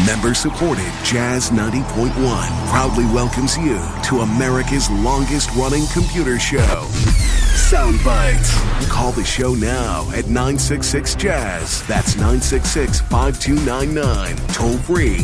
Member-supported Jazz 90.1 proudly welcomes you to America's longest-running computer show, Soundbites. Call the show now at 966-JAZZ. That's 966-5299. Toll-free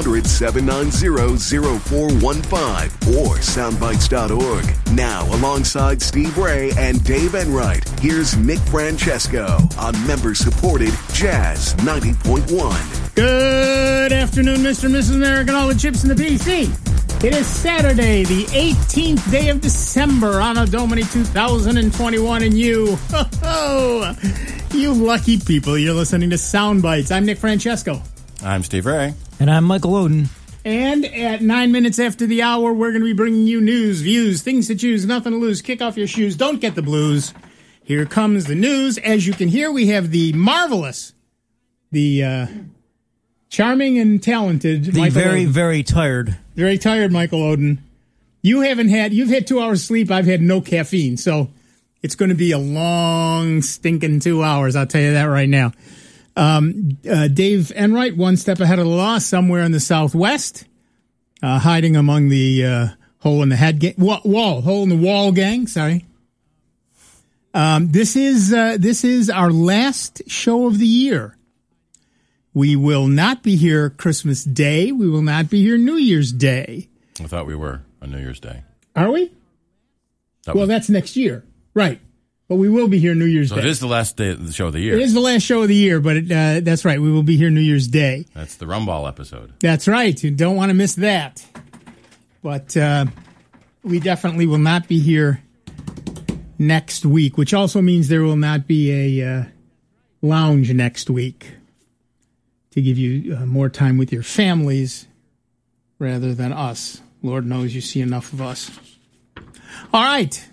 800-790-0415 or soundbites.org. Now, alongside Steve Ray and Dave Enright, here's Nick Francesco on member-supported Jazz 90.1. Good afternoon, Mr. and Mrs. American, all the chips in the PC. It is Saturday, the 18th day of December, Anno Domini 2021, and you lucky people, you're listening to Soundbites. I'm Nick Francesco. I'm Steve Ray. And I'm Michael Oden. And at 9 minutes after the hour, we're going to be bringing you news, views, things to choose, nothing to lose. Kick off your shoes, don't get the blues. Here comes the news. As you can hear, we have the marvelous, charming and talented Michael very, Oden. very tired. Very tired, Michael Oden. You've had 2 hours sleep. I've had no caffeine. So it's going to be a long, stinking 2 hours. I'll tell you that right now. Dave Enright, one step ahead of the law, somewhere in the Southwest, hiding among the hole in the wall gang. Sorry. This is our last show of the year. We will not be here Christmas Day. We will not be here New Year's Day. I thought we were on New Year's Day. Are we? That's next year. Right. But we will be here New Year's Day. It is the last day of the show of the year. It is the last show of the year, but that's right. We will be here New Year's Day. That's the Rumball episode. That's right. You don't want to miss that. But we definitely will not be here next week, which also means there will not be a lounge next week, to give you more time with your families rather than us. Lord knows you see enough of us. All right.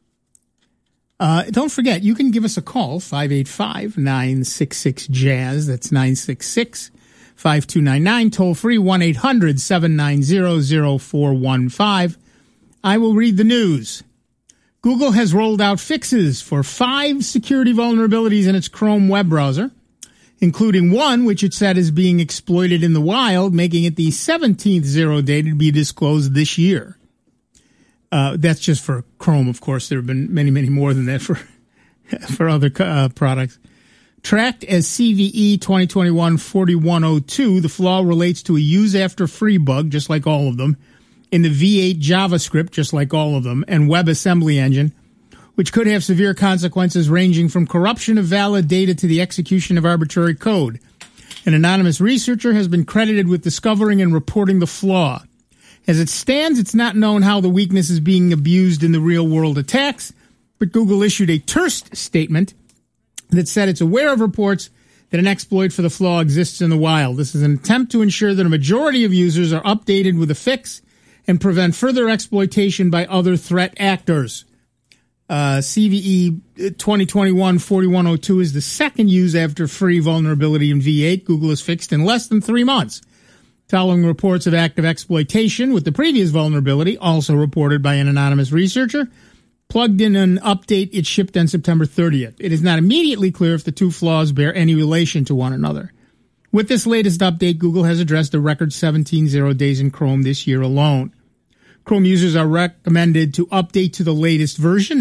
Don't forget, you can give us a call, 585-966-JAZZ. That's 966-5299. Toll free, 1-800-790-0415. I will read the news. Google has rolled out fixes for 5 security vulnerabilities in its Chrome web browser, including one which it said is being exploited in the wild, making it the 17th zero day to be disclosed this year. That's just for Chrome, of course. There have been many, many more than that for other products. Tracked as CVE 2021-4102, the flaw relates to a use-after-free bug, just like all of them, in the V8 JavaScript, just like all of them, and WebAssembly engine, which could have severe consequences ranging from corruption of valid data to the execution of arbitrary code. An anonymous researcher has been credited with discovering and reporting the flaw. As it stands, it's not known how the weakness is being abused in the real-world attacks, but Google issued a terse statement that said it's aware of reports that an exploit for the flaw exists in the wild. This is an attempt to ensure that a majority of users are updated with a fix and prevent further exploitation by other threat actors. CVE 2021-4102 is the second use-after-free vulnerability in V8 Google has fixed in less than 3 months, following reports of active exploitation, with the previous vulnerability, also reported by an anonymous researcher, plugged in an update it shipped on September 30th. It is not immediately clear if the two flaws bear any relation to one another. With this latest update, Google has addressed a record 17 zero days in Chrome this year alone. Chrome users are recommended to update to the latest version,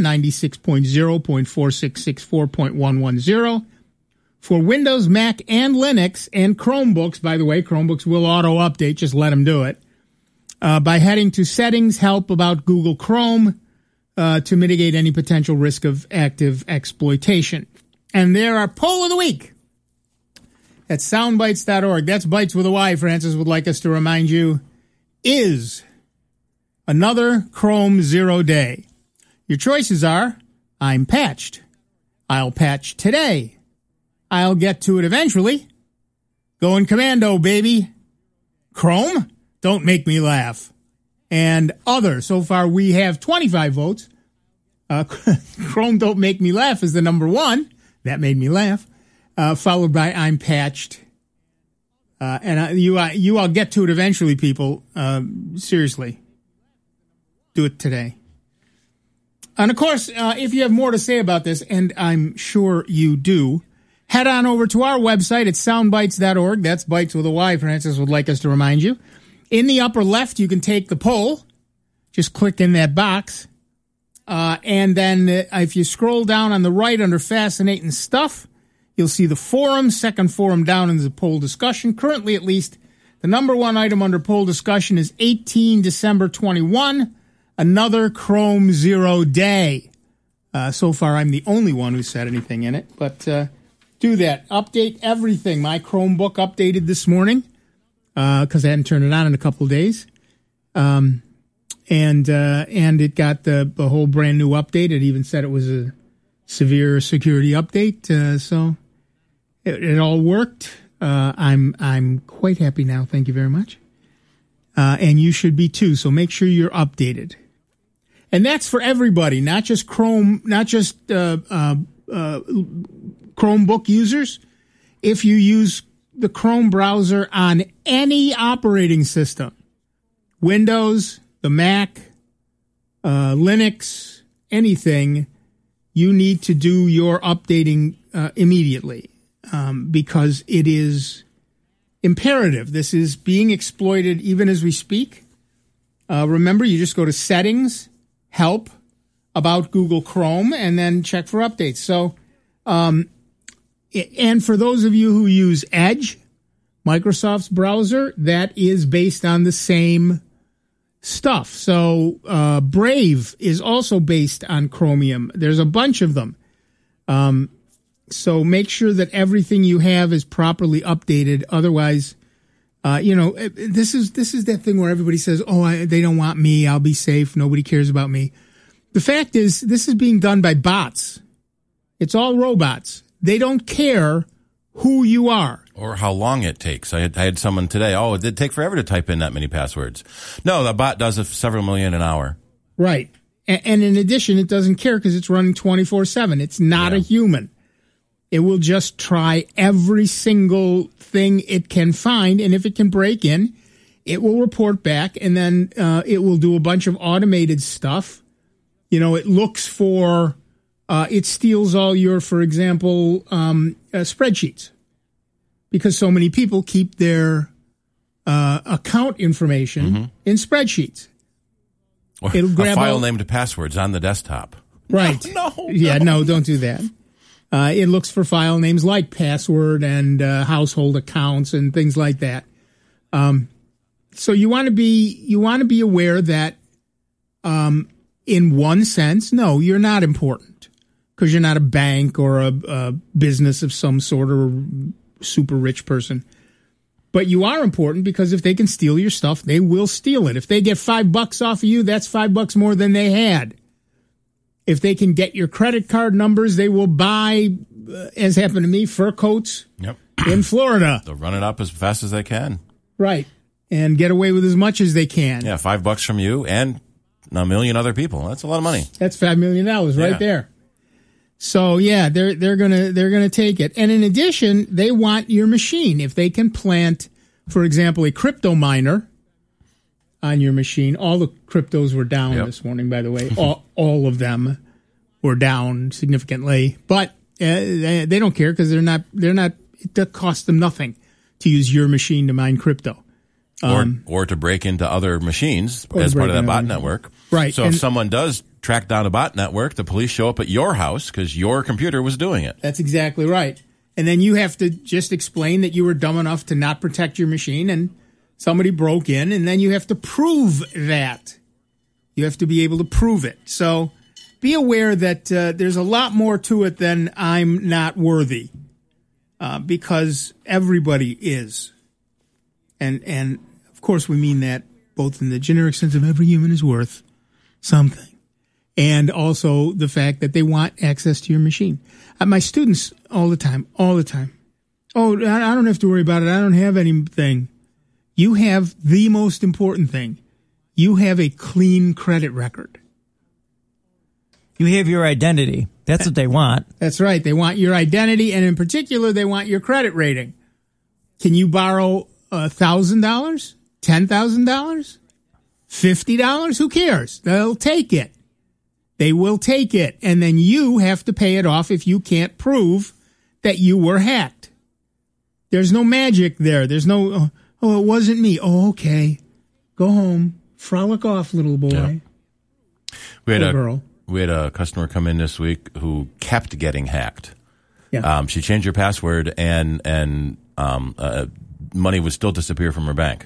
96.0.4664.110. For Windows, Mac, and Linux, and Chromebooks, by the way, Chromebooks will auto-update, just let them do it, by heading to Settings, Help About Google Chrome, to mitigate any potential risk of active exploitation. And there our poll of the week at soundbites.org. That's Bites with a Y, Francis would like us to remind you, is another Chrome zero day. Your choices are, I'm patched, I'll patch today, I'll get to it eventually, going commando, baby, Chrome, don't make me laugh, and other. So far we have 25 votes. Chrome don't make me laugh is the number one. That made me laugh. Followed by I'm patched. And I'll get to it eventually, people. Seriously. Do it today. And of course, if you have more to say about this, and I'm sure you do, head on over to our website at soundbites.org. That's bites with a Y, Francis would like us to remind you. In the upper left, you can take the poll. Just click in that box. And then if you scroll down on the right under Fascinating Stuff, you'll see the forum. Second forum down is the poll discussion. Currently, at least, the number one item under poll discussion is 18 December 21, another Chrome Zero day. So far, I'm the only one who said anything in it. But do that. Update everything. My Chromebook updated this morning because I hadn't turned it on in a couple of days. And it got the whole brand new update. It even said it was a severe security update. So it all worked. I'm quite happy now. Thank you very much. And you should be too. So make sure you're updated. And that's for everybody, not just Chrome, not just Chromebook users. If you use the Chrome browser on any operating system, Windows, the Mac, Linux, anything, you need to do your updating immediately because it is imperative. This is being exploited even as we speak. Remember, you just go to Settings, Help, About Google Chrome, and then check for updates. So, and for those of you who use Edge, Microsoft's browser, that is based on the same stuff. So Brave is also based on Chromium. There's a bunch of them. So make sure that everything you have is properly updated. Otherwise, this is that thing where everybody says, they don't want me. I'll be safe. Nobody cares about me. The fact is, this is being done by bots. It's all robots. They don't care who you are. Or how long it takes. I had someone today, it did take forever to type in that many passwords. No, the bot does several million an hour. Right. And in addition, it doesn't care because it's running 24/7. It's not a human. It will just try every single thing it can find, and if it can break in, it will report back, and then it will do a bunch of automated stuff. It looks for, it steals all your, for example, spreadsheets, because so many people keep their account information in spreadsheets. Or it'll grab a file named passwords on the desktop. Right. No, don't do that. It looks for file names like password and household accounts and things like that. So you want to be aware that, in one sense, no, you're not important because you're not a bank or a business of some sort or super rich person. But you are important because if they can steal your stuff, they will steal it. If they get $5 off of you, that's $5 more than they had. If they can get your credit card numbers, they will buy, as happened to me, fur coats in Florida. They'll run it up as fast as they can. Right. And get away with as much as they can. Yeah, $5 from you and a million other people. That's a lot of money. That's $5 million right there. So yeah, they're gonna take it. And in addition, they want your machine. If they can plant, for example, a crypto miner on your machine. All the cryptos were down this morning, by the way. all of them were down significantly, but they don't care because they're not. It costs them nothing to use your machine to mine crypto, or to break into other machines as part of that bot network. Right. So if someone does track down a bot network, the police show up at your house because your computer was doing it. That's exactly right. And then you have to just explain that you were dumb enough to not protect your machine and somebody broke in, and then you have to prove that. You have to be able to prove it. So be aware that there's a lot more to it than I'm not worthy, because everybody is. And of course we mean that both in the generic sense of every human is worth something, and also the fact that they want access to your machine. My students all the time. Oh, I don't have to worry about it. I don't have anything. You have the most important thing. You have a clean credit record. You have your identity. That's what they want. That's right. They want your identity, and in particular, they want your credit rating. Can you borrow $1,000, $10,000, $50? Who cares? They'll take it. They will take it, and then you have to pay it off if you can't prove that you were hacked. There's no magic there. There's no, oh, it wasn't me. Oh, okay. Go home. Frolic off, little boy. Yeah. We had a customer come in this week who kept getting hacked. Yeah. She changed her password and money would still disappear from her bank.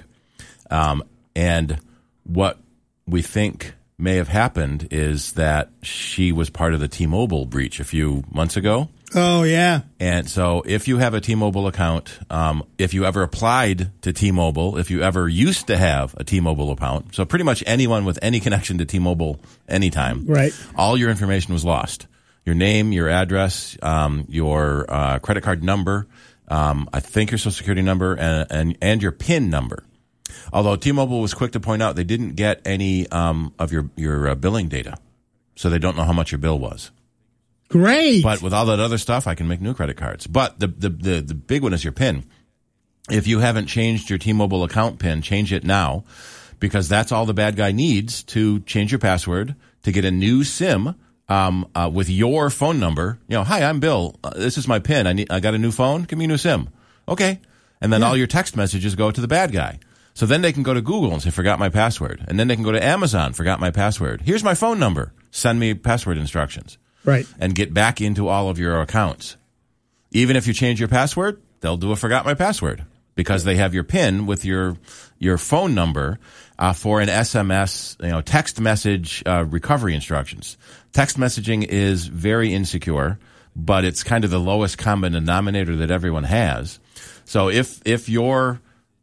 And what we think may have happened is that she was part of the T-Mobile breach a few months ago. Oh, yeah. And so if you have a T-Mobile account, if you ever applied to T-Mobile, if you ever used to have a T-Mobile account, so pretty much anyone with any connection to T-Mobile anytime, right, all your information was lost. Your name, your address, your credit card number, I think your social security number, and your PIN number. Although T-Mobile was quick to point out they didn't get any of your billing data, so they don't know how much your bill was. Great. But with all that other stuff, I can make new credit cards. But the big one is your PIN. If you haven't changed your T-Mobile account PIN, change it now, because that's all the bad guy needs to change your password to get a new SIM with your phone number. You know, hi, I'm Bill. This is my PIN. I got a new phone. Give me a new SIM. Okay. And then all your text messages go to the bad guy. So then they can go to Google and say, forgot my password. And then they can go to Amazon, forgot my password. Here's my phone number. Send me password instructions. Right. And get back into all of your accounts. Even if you change your password, they'll do a forgot my password because they have your PIN with your phone number for an SMS, text message recovery instructions. Text messaging is very insecure, but it's kind of the lowest common denominator that everyone has. So if your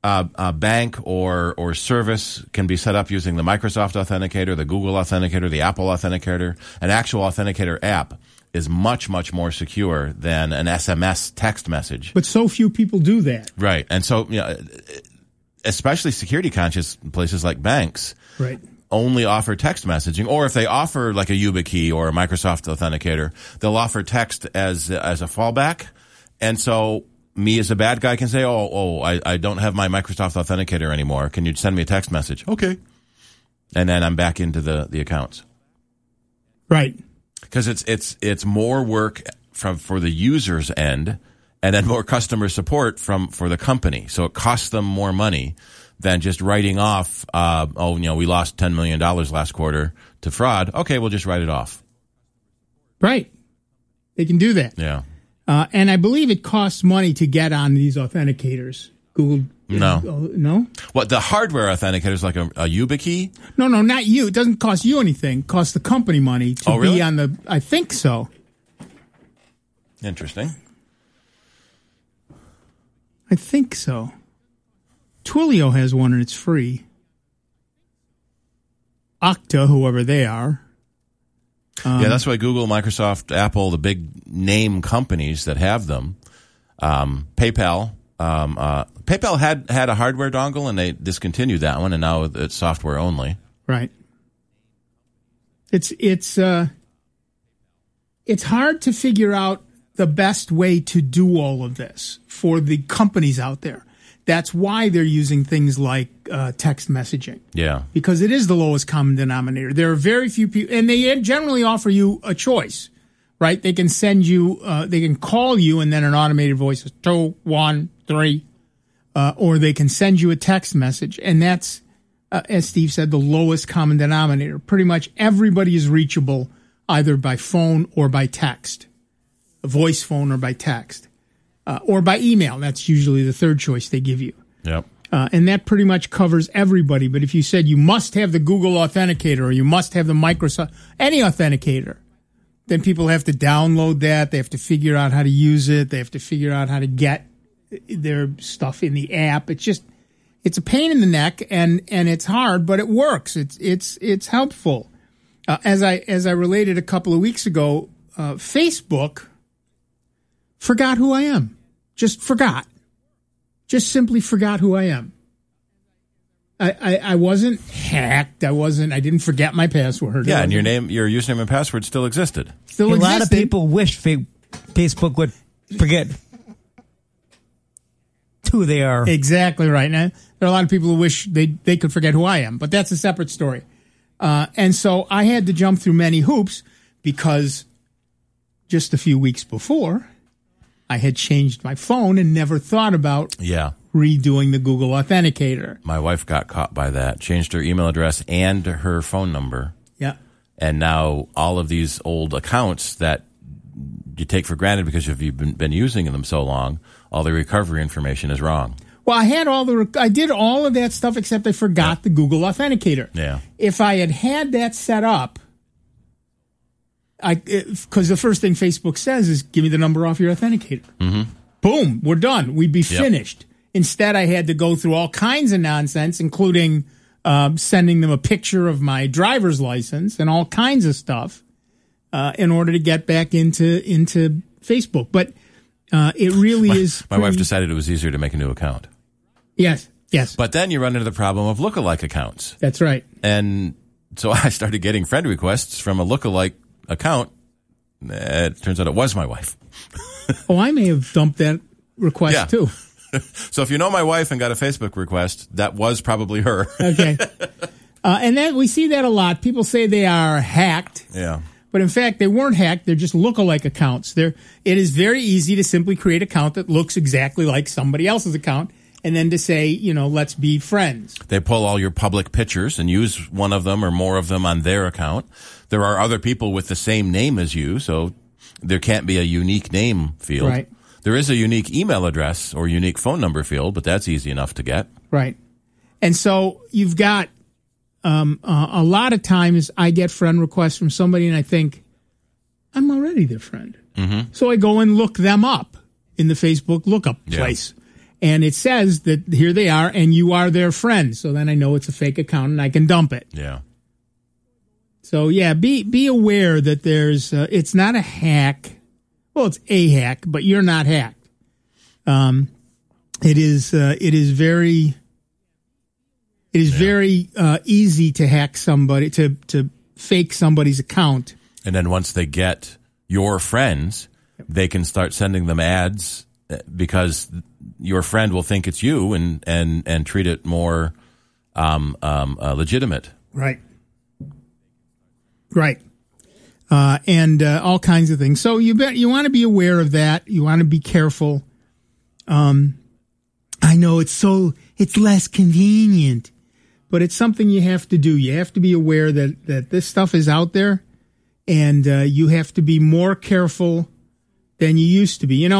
bank or service can be set up using the Microsoft Authenticator, the Google Authenticator, the Apple Authenticator, an actual authenticator app is much, much more secure than an SMS text message. But so few people do that. Right. And so, especially security conscious places like banks, right, only offer text messaging, or if they offer like a YubiKey or a Microsoft Authenticator, they'll offer text as a fallback. And so me as a bad guy can say, I don't have my Microsoft Authenticator anymore. Can you send me a text message? Okay. And then I'm back into the accounts. Right. Because it's more work for the user's end, and then more customer support for the company. So it costs them more money than just writing off, we lost $10 million last quarter to fraud. Okay, we'll just write it off. Right. They can do that. Yeah. And I believe it costs money to get on these authenticators. Google. No. No? What, the hardware authenticator is like a YubiKey? No, not you. It doesn't cost you anything. It costs the company money to really? be on the, I think so. Interesting. I think so. Twilio has one and it's free. Okta, whoever they are. Yeah, that's why Google, Microsoft, Apple, the big name companies that have them, PayPal. PayPal had a hardware dongle and they discontinued that one, and now it's software only. Right. It's hard to figure out the best way to do all of this for the companies out there. That's why they're using things like text messaging. Yeah. Because it is the lowest common denominator. There are very few people, and they generally offer you a choice, right? They can send you, they can call you, and then an automated voice is 2, 1, 3, or they can send you a text message, and that's, as Steve said, the lowest common denominator. Pretty much everybody is reachable either by phone or by text, a voice phone or by text. Or by email. That's usually the third choice they give you. Yep. And that pretty much covers everybody. But if you said you must have the Google Authenticator or you must have the Microsoft, any authenticator, then people have to download that. They have to figure out how to use it. They have to figure out how to get their stuff in the app. It's a pain in the neck and it's hard, but it works. It's helpful. As I related a couple of weeks ago, Facebook forgot who I am. Just forgot. Just simply forgot who I am. I wasn't hacked. I didn't forget my password. Yeah, and your username and password still existed. A lot of people wish Facebook would forget who they are. Exactly right. Now, there are a lot of people who wish they could forget who I am, but that's a separate story. And so I had to jump through many hoops because just a few weeks before, I had changed my phone and never thought about Yeah. redoing the Google Authenticator. My wife got caught by that, changed her email address and her phone number. Yeah. And now all of these old accounts that you take for granted because you've been using them so long, all the recovery information is wrong. Well, I did all of that stuff except I forgot the Google Authenticator. Yeah. If I had that set up, because the first thing Facebook says is, give me the number off your authenticator. Mm-hmm. Boom, we're done. We'd be finished. Instead, I had to go through all kinds of nonsense, including sending them a picture of my driver's license and all kinds of stuff in order to get back into Facebook. But it really is. My wife decided it was easier to make a new account. Yes. But then you run into the problem of lookalike accounts. That's right. And so I started getting friend requests from a lookalike account. It turns out it was my wife. Oh, I may have dumped that request too. So if you know my wife and got a Facebook request, that was probably her. Okay. And that we see that a lot. People say they are hacked. Yeah. But in fact, they weren't hacked. They're just lookalike accounts. It is very easy to simply create an account that looks exactly like somebody else's account and then to say, let's be friends. They pull all your public pictures and use one of them or more of them on their account. There are other people with the same name as you, so there can't be a unique name field. Right. There is a unique email address or unique phone number field, but that's easy enough to get. Right. And so you've got a lot of times I get friend requests from somebody and I think, I'm already their friend. Mm-hmm. So I go and look them up in the Facebook lookup place. And it says that here they are and you are their friend. So then I know it's a fake account and I can dump it. Yeah. So be aware that there's it's not a hack. Well, it's a hack, but you're not hacked. It is very easy to hack somebody, to fake somebody's account. And then once they get your friends, they can start sending them ads because your friend will think it's you and treat it more legitimate. Right. Right. And all kinds of things. So you want to be aware of that. You want to be careful. I know it's less convenient, but it's something you have to do. You have to be aware that this stuff is out there, and you have to be more careful than you used to be.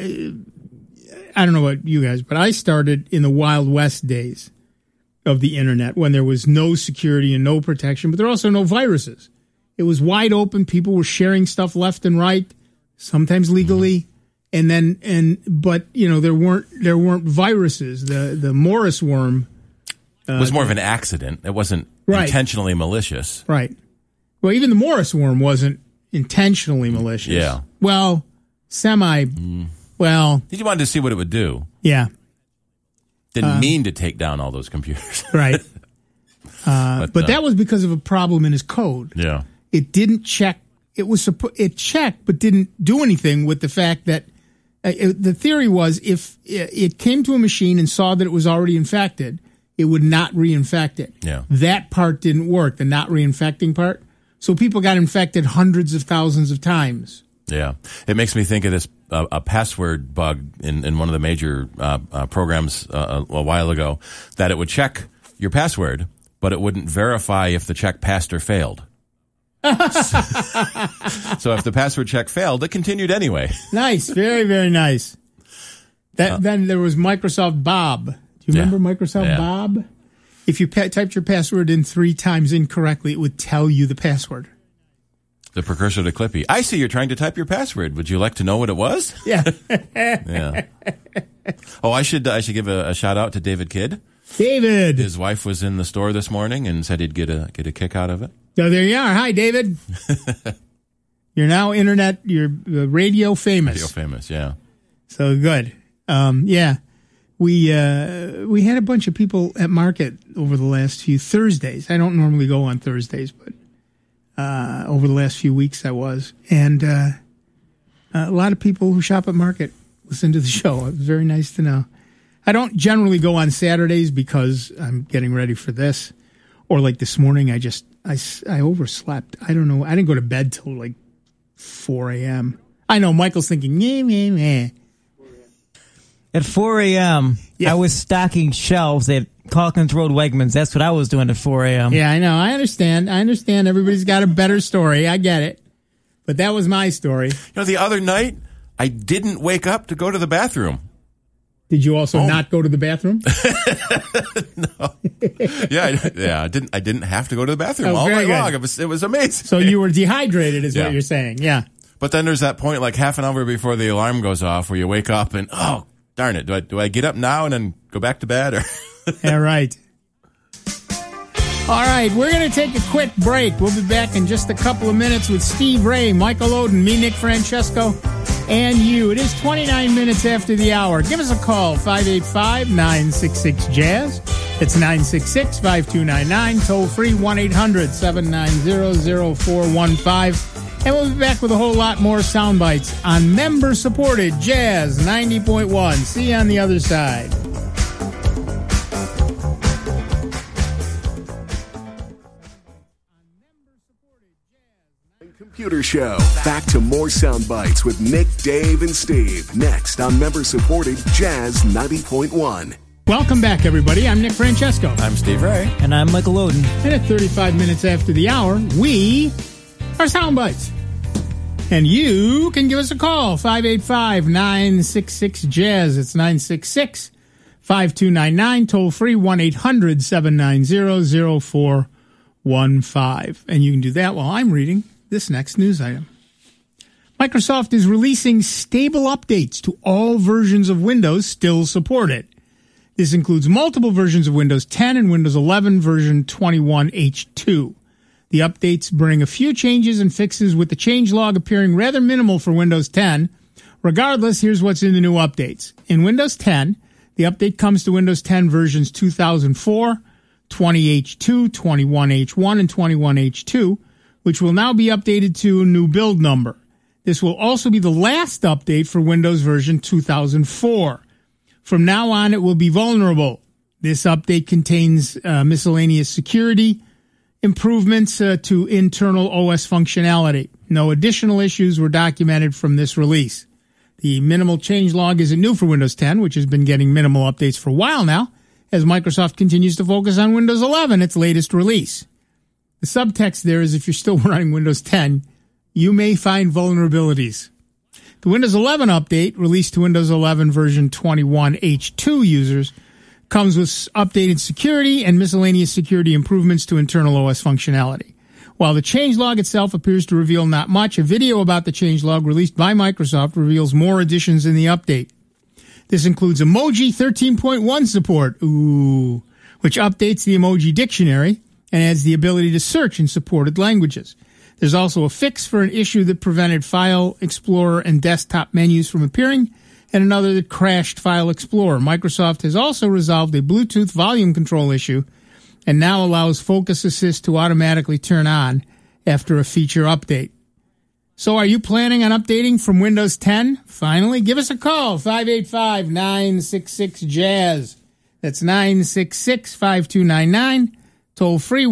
I don't know about you guys, but I started in the Wild West days of the internet when there was no security and no protection, but there were also no viruses. It was wide open. People were sharing stuff left and right, sometimes legally, but there weren't viruses. The Morris worm it was more of an accident. It wasn't intentionally malicious. Right. Well, even the Morris worm wasn't intentionally malicious. Yeah. Well, Well, you wanted to see what it would do. Yeah. Didn't mean to take down all those computers. Right. But that was because of a problem in his code. Yeah. It didn't check. It checked, but didn't do anything with the fact that the theory was if it came to a machine and saw that it was already infected, it would not reinfect it. Yeah. That part didn't work, the not reinfecting part. So people got infected hundreds of thousands of times. Yeah. It makes me think of this a password bug in one of the major programs a while ago, that it would check your password, but it wouldn't verify if the check passed or failed. So if the password check failed, it continued anyway. Nice. Very, very nice. Then there was Microsoft Bob. Do you remember Microsoft Bob? If you typed your password in 3 times incorrectly, it would tell you the password. The precursor to Clippy. I see you're trying to type your password. Would you like to know what it was? Yeah. Yeah. Oh, I should give a shout out to David Kidd. David. His wife was in the store this morning and said he'd get a kick out of it. So there you are. Hi, David. You're now you're radio famous. Radio famous, yeah. So good. Yeah. We had a bunch of people at market over the last few Thursdays. I don't normally go on Thursdays, but over the last few weeks I was. And a lot of people who shop at market listen to the show. It was very nice to know. I don't generally go on Saturdays because I'm getting ready for this. Or like this morning, I overslept. I don't know. I didn't go to bed till like 4 a.m. I know Michael's thinking, meh. At 4 a.m., Yeah. I was stocking shelves at Calkins Road Wegmans. That's what I was doing at 4 a.m. Yeah, I know. I understand. Everybody's got a better story. I get it. But that was my story. You know, the other night, I didn't wake up to go to the bathroom. Did you also not go to the bathroom? I didn't have to go to the bathroom all very night long. good. It was amazing. So you were dehydrated is Yeah. what you're saying. Yeah. But then there's that point, like half an hour before the alarm goes off, where you wake up and, oh, darn it, do I get up now and then go back to bed? Or Yeah, right. All right, we're going to take a quick break. We'll be back in just a couple of minutes with Steve Ray, Michael Oden, me, Nick Francesco, and you. It is 29 minutes after the hour. Give us a call, 585-966-JAZZ. It's 966-5299. Toll free, 1-800-790-0415. And we'll be back with a whole lot more sound bites on member-supported Jazz 90.1. See you on the other side. Computer Show. Back to more sound bites with Nick, Dave, and Steve. Next on member-supported Jazz 90.1. Welcome back, everybody. I'm Nick Francesco. I'm Steve Ray. And I'm Michael Oden. And at 35 minutes after the hour, we are Sound Bites. And you can give us a call, 585-966-JAZZ. It's 966-5299. Toll free, 1-800-790-0415. And you can do that while I'm reading this next news item. Microsoft is releasing stable updates to all versions of Windows still supported. This includes multiple versions of Windows 10 and Windows 11 version 21H2. The updates bring a few changes and fixes, with the changelog appearing rather minimal for Windows 10. Regardless, here's what's in the new updates. In Windows 10, the update comes to Windows 10 versions 2004, 20H2, 21H1, and 21H2, which will now be updated to a new build number. This will also be the last update for Windows version 2004. From now on, it will be vulnerable. This update contains miscellaneous security improvements to internal OS functionality. No additional issues were documented from this release. The minimal changelog isn't new for Windows 10, which has been getting minimal updates for a while now, as Microsoft continues to focus on Windows 11, its latest release. The subtext there is if you're still running Windows 10, you may find vulnerabilities. The Windows 11 update, released to Windows 11 version 21H2 users, comes with updated security and miscellaneous security improvements to internal OS functionality. While the changelog itself appears to reveal not much, a video about the changelog released by Microsoft reveals more additions in the update. This includes Emoji 13.1 support, which updates the emoji dictionary and adds the ability to search in supported languages. There's also a fix for an issue that prevented File Explorer and desktop menus from appearing, and another that crashed File Explorer. Microsoft has also resolved a Bluetooth volume control issue and now allows Focus Assist to automatically turn on after a feature update. So are you planning on updating from Windows 10? Finally, give us a call, 585-966-JAZZ. That's 966-5299. Toll free,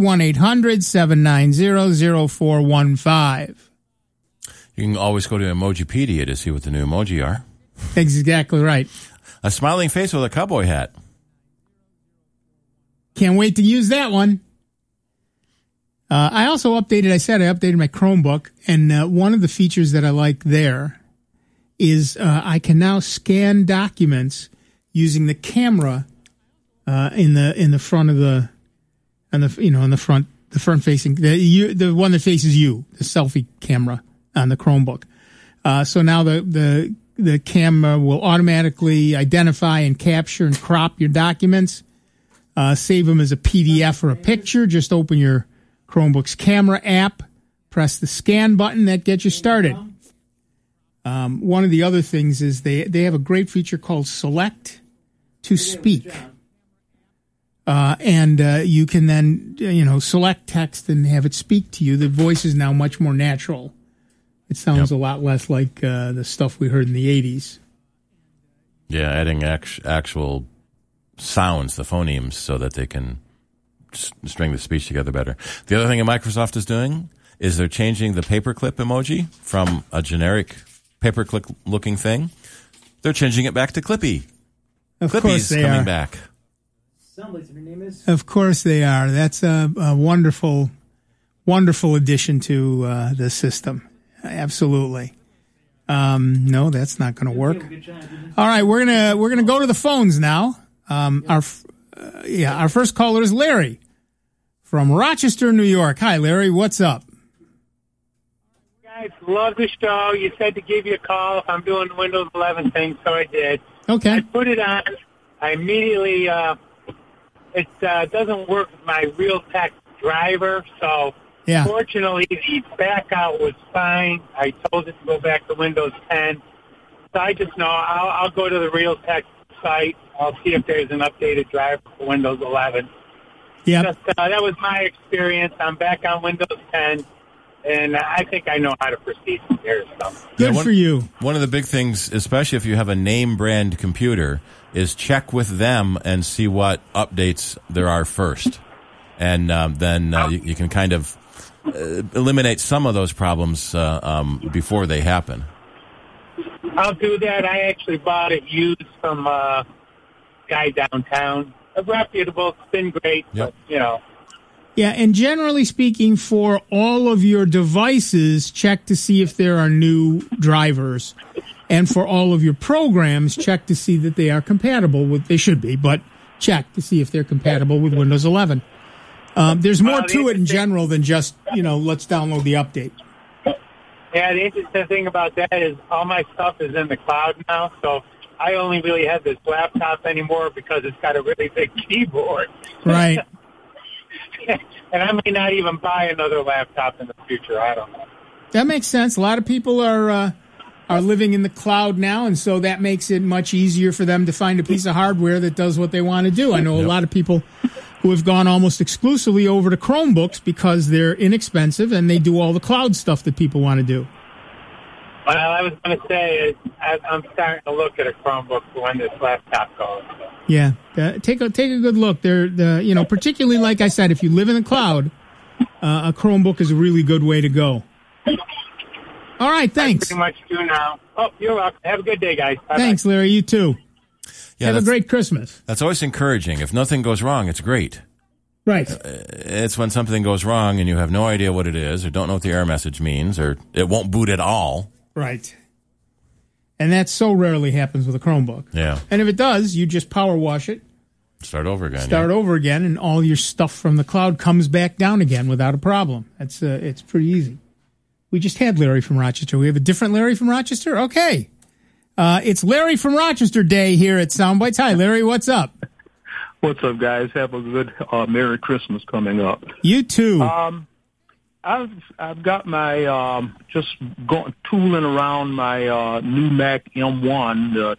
1-800-790-0415. You can always go to Emojipedia to see what the new emoji are. Exactly right. A smiling face with a cowboy hat. Can't wait to use that one. I also updated my Chromebook, and one of the features that I like there is I can now scan documents using the camera in the front of the front facing the one that faces you, the selfie camera on the Chromebook. So now the camera will automatically identify and capture and crop your documents, save them as a PDF or a picture. Just open your Chromebook's camera app, press the scan button, that gets you started. One of the other things is they have a great feature called Select to Speak. And you can then, select text and have it speak to you. The voice is now much more natural. It sounds a lot less like the stuff we heard in the 80s. Yeah, adding actual sounds, the phonemes, so that they can string the speech together better. The other thing that Microsoft is doing is they're changing the paperclip emoji from a generic paperclip-looking thing. They're changing it back to Clippy. Of Clippy's course they coming are. back. Of course they are. That's a wonderful, wonderful addition to the system. Absolutely. No, that's not going to work. All right, we're gonna go to the phones now. Our first caller is Larry from Rochester, New York. Hi, Larry. What's up? Guys, love the show. You said to give you a call if I'm doing the Windows 11 thing, so I did. Okay. I put it on. I immediately, it doesn't work with my Realtek driver, so Yeah. fortunately the backout was fine. I told it to go back to Windows 10. So I just know I'll go to the Realtek site. I'll see if there's an updated driver for Windows 11. Yep. Just, that was my experience. I'm back on Windows 10. And I think I know how to proceed from here. So. Good for you. One of the big things, especially if you have a name brand computer, is check with them and see what updates there are first. And then you can kind of eliminate some of those problems before they happen. I'll do that. I actually bought it used from a guy downtown. Reputable. It's been great. Yep. But, you know. Yeah, and generally speaking, for all of your devices, check to see if there are new drivers. And for all of your programs, check to see that they are compatible with, they should be, but check to see if they're compatible with Windows 11. There's more to it in general than just, let's download the update. Yeah, the interesting thing about that is all my stuff is in the cloud now, so I only really have this laptop anymore because it's got a really big keyboard. Right. And I may not even buy another laptop in the future. I don't know. That makes sense. A lot of people are living in the cloud now, and so that makes it much easier for them to find a piece of hardware that does what they want to do. I know a lot of people who have gone almost exclusively over to Chromebooks because they're inexpensive and they do all the cloud stuff that people want to do. Well, I was going to say I'm starting to look at a Chromebook for when this laptop goes. So. Yeah, take a good look. They're particularly like I said, if you live in the cloud, a Chromebook is a really good way to go. All right, thanks. I pretty much do now. Oh, you're welcome. Have a good day, guys. Bye-bye. Thanks, Larry. You too. Yeah, Have a great Christmas. That's always encouraging. If nothing goes wrong, it's great. Right. It's when something goes wrong and you have no idea what it is or don't know what the error message means or it won't boot at all. Right. And that so rarely happens with a Chromebook. Yeah. And if it does, you just power wash it. Start over again. Start over again, and all your stuff from the cloud comes back down again without a problem. It's pretty easy. We just had Larry from Rochester. We have a different Larry from Rochester? Okay. It's Larry from Rochester Day here at Soundbites. Hi, Larry. What's up? What's up, guys? Have a good Merry Christmas coming up. You too. I've got my tooling around my new Mac M1,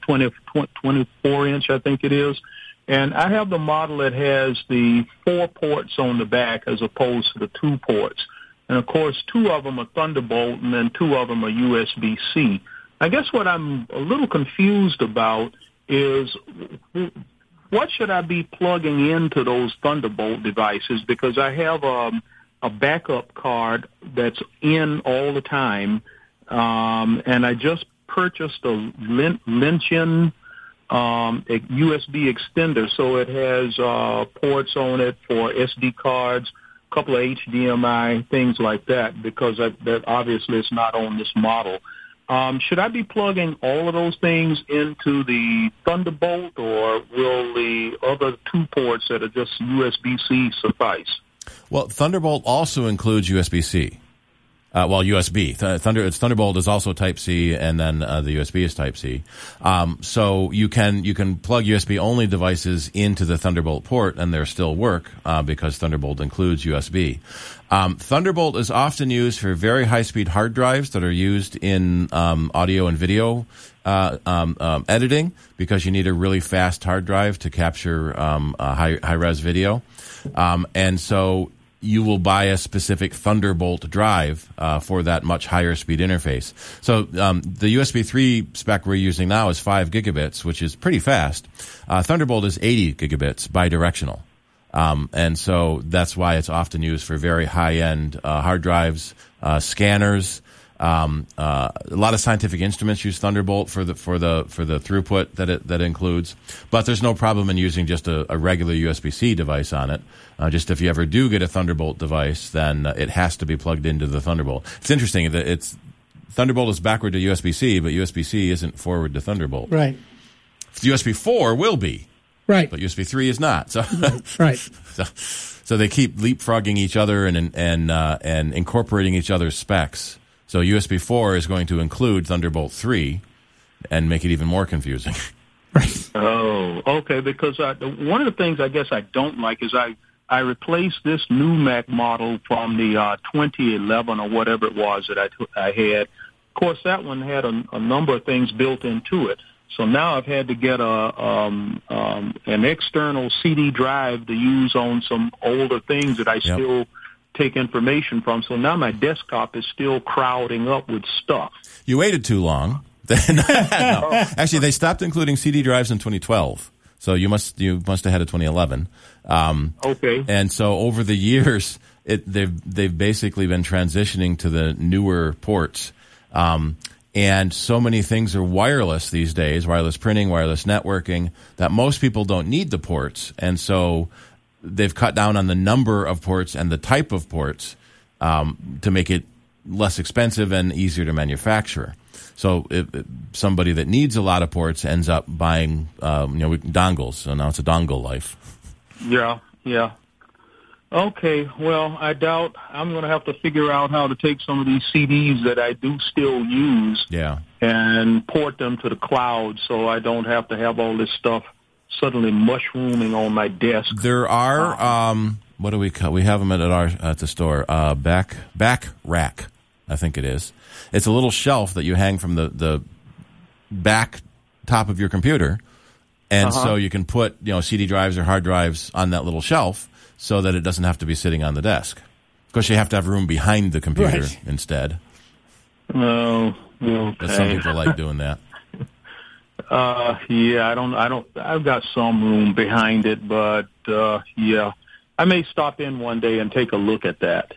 24 inch, I think it is, and I have the model that has the 4 ports on the back as opposed to the 2 ports, and of course 2 of them are Thunderbolt, and then 2 of them are USB-C. I guess what I'm a little confused about is what should I be plugging into those Thunderbolt devices, because I have a backup card that's in all the time, and I just purchased a Lentium a USB extender, so it has ports on it for SD cards, a couple of HDMI, things like that, because that obviously is not on this model. Should I be plugging all of those things into the Thunderbolt, or will the other 2 ports that are just USB-C suffice? Well, Thunderbolt also includes USB-C. USB. Thunderbolt is also Type-C, and then the USB is Type-C. So you can plug USB-only devices into the Thunderbolt port, and they'll still work because Thunderbolt includes USB. Thunderbolt is often used for very high-speed hard drives that are used in audio and video editing, because you need a really fast hard drive to capture high-res video. And so you will buy a specific Thunderbolt drive for that much higher speed interface. So the USB 3 spec we're using now is 5 gigabits, which is pretty fast. Thunderbolt is 80 gigabits bidirectional. And so that's why it's often used for very high-end hard drives, scanners, A lot of scientific instruments use Thunderbolt for the throughput that it includes, but there's no problem in using just a regular USB-C device on it. Just if you ever do get a Thunderbolt device, then it has to be plugged into the Thunderbolt. It's interesting that Thunderbolt is backward to USB-C, but USB-C isn't forward to Thunderbolt. Right. USB 4 will be. Right. But USB 3 is not. So right. So they keep leapfrogging each other and incorporating each other's specs. So USB 4 is going to include Thunderbolt 3 and make it even more confusing. Right. Oh, okay. Because one of the things I guess I don't like is I replaced this new Mac model from the 2011 or whatever it was that I had. Of course, that one had a number of things built into it. So now I've had to get an external CD drive to use on some older things that I still take information from. So now my desktop is still crowding up with stuff. You waited too long. No. Actually, they stopped including CD drives in 2012. So you must have had a 2011. Okay. And so over the years, they've basically been transitioning to the newer ports. And so many things are wireless these days, wireless printing, wireless networking, that most people don't need the ports. And so they've cut down on the number of ports and the type of ports to make it less expensive and easier to manufacture. So somebody that needs a lot of ports ends up buying dongles. So now it's a dongle life. Yeah. Okay, well, I doubt I'm going to have to figure out how to take some of these CDs that I do still use and port them to the cloud so I don't have to have all this stuff suddenly mushrooming on my desk. There are, what do we call? We have them at the store. Back rack, I think it is. It's a little shelf that you hang from the back top of your computer, and so you can put CD drives or hard drives on that little shelf, so that it doesn't have to be sitting on the desk. Of course, you have to have room behind the computer instead. Oh, okay. But some people like doing that. I've got some room behind it, but I may stop in one day and take a look at that.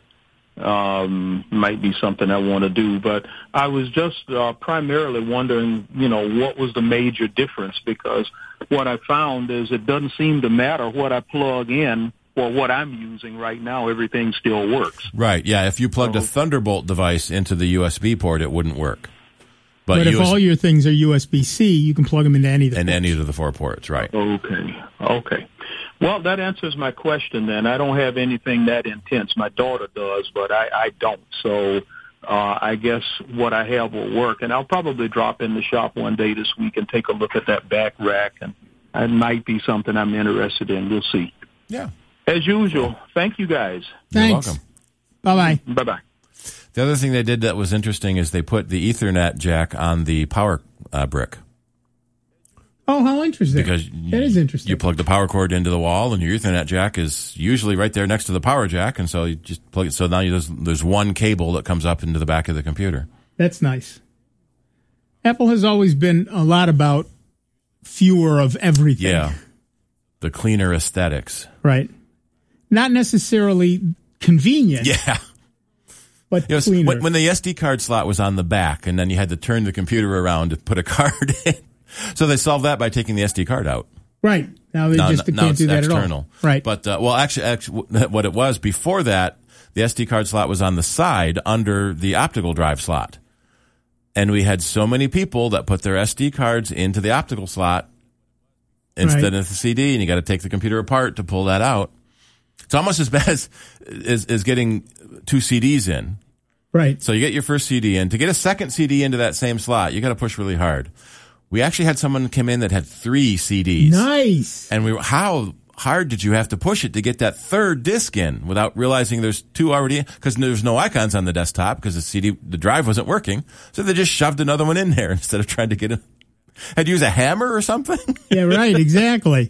Might be something I want to do, but I was just primarily wondering, what was the major difference? Because what I found is it doesn't seem to matter what I plug in. Well, what I'm using right now, everything still works. Right, yeah. If you plugged a Thunderbolt device into the USB port, it wouldn't work. But if all your things are USB-C, you can plug them into any of the ports. any of the 4 ports, right. Okay. Well, that answers my question then. I don't have anything that intense. My daughter does, but I don't. So I guess what I have will work. And I'll probably drop in the shop one day this week and take a look at that back rack. And it might be something I'm interested in. We'll see. Yeah. As usual, thank you guys. Thanks. You're welcome. Bye-bye. Bye-bye. The other thing they did that was interesting is they put the Ethernet jack on the power brick. Oh, how interesting. Because that is interesting. You plug the power cord into the wall, and your Ethernet jack is usually right there next to the power jack, and so you just plug it. So now there's one cable that comes up into the back of the computer. That's nice. Apple has always been a lot about fewer of everything. Yeah. The cleaner aesthetics. Right. Not necessarily convenient. Yeah. But cleaner. When the SD card slot was on the back, and then you had to turn the computer around to put a card in. So they solved that by taking the SD card out. Right. Now they can't do that external. At all. Right. But, actually, what it was before that, the SD card slot was on the side under the optical drive slot. And we had so many people that put their SD cards into the optical slot instead of the CD, and you got to take the computer apart to pull that out. It's almost as bad as getting 2 CDs in. Right. So you get your first CD in. To get a second CD into that same slot, you got to push really hard. We actually had someone come in that had 3 CDs. Nice. And how hard did you have to push it to get that third disc in without realizing there's 2 already in? Because there's no icons on the desktop because the drive wasn't working. So they just shoved another one in there instead of trying to get it. Had to use a hammer or something? Yeah, right, exactly.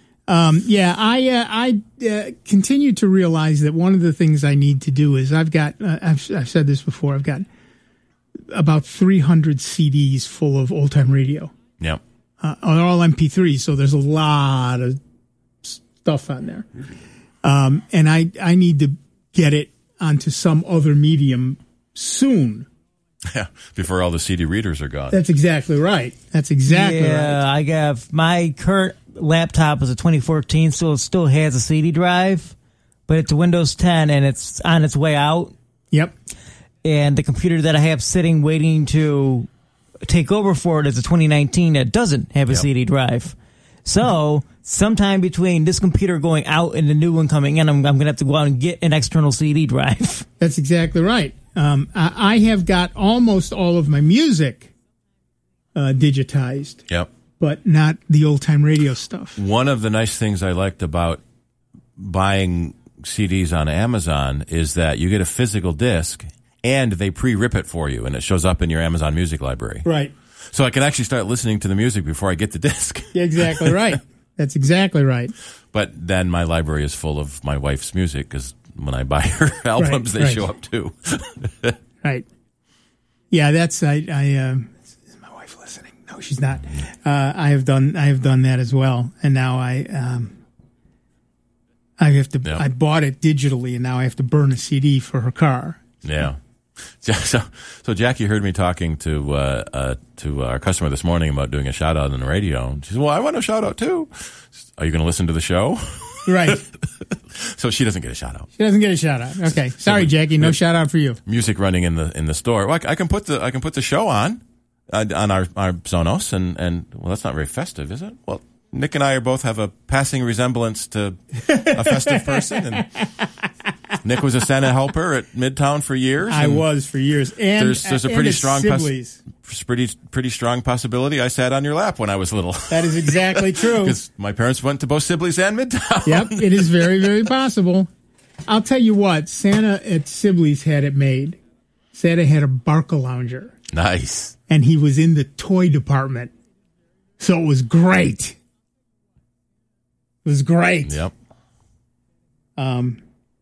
I continue to realize that one of the things I need to do is I've said this before, I've got about 300 CDs full of old-time radio. Yep. They're all MP3s, so there's a lot of stuff on there. And I need to get it onto some other medium soon. Yeah, before all the CD readers are gone. That's exactly right. That's exactly right. I have my current laptop is a 2014, so it still has a CD drive, but it's a Windows 10 and it's on its way out. Yep. And the computer that I have sitting waiting to take over for it is a 2019 that doesn't have a CD drive. So sometime between this computer going out and the new one coming in, I'm going to have to go out and get an external CD drive. That's exactly right. I have got almost all of my music digitized. Yep. But not the old-time radio stuff. One of the nice things I liked about buying CDs on Amazon is that you get a physical disc and they pre-rip it for you and it shows up in your Amazon Music library. Right. So I can actually start listening to the music before I get the disc. Exactly right. That's exactly right. But then my library is full of my wife's music because when I buy her albums, they show up too. Right. Yeah, that's is my wife listening? No, she's not. I have done that as well, and now I have to. Yep. I bought it digitally, and now I have to burn a CD for her car. Yeah. So Jackie heard me talking to our customer this morning about doing a shout out on the radio. She said, "Well, I want a shout out too. Are you going to listen to the show?" Right. So she doesn't get a shout out. She doesn't get a shout out. Okay. Sorry, Jackie. No shout out for you. Music running in the store. Well, I can put the show on our Sonos and well, that's not very festive, is it? Well, Nick and I both have a passing resemblance to a festive person, and Nick was a Santa helper at Midtown for years. I was for years, and there's a pretty strong Sibley's. pretty strong possibility I sat on your lap when I was little. That is exactly true. Because my parents went to both Sibley's and Midtown. Yep, it is very, very possible. I'll tell you what, Santa at Sibley's had it made. Santa had a Barcalounger. Nice. And he was in the toy department. So it was great. It was great. Yep. On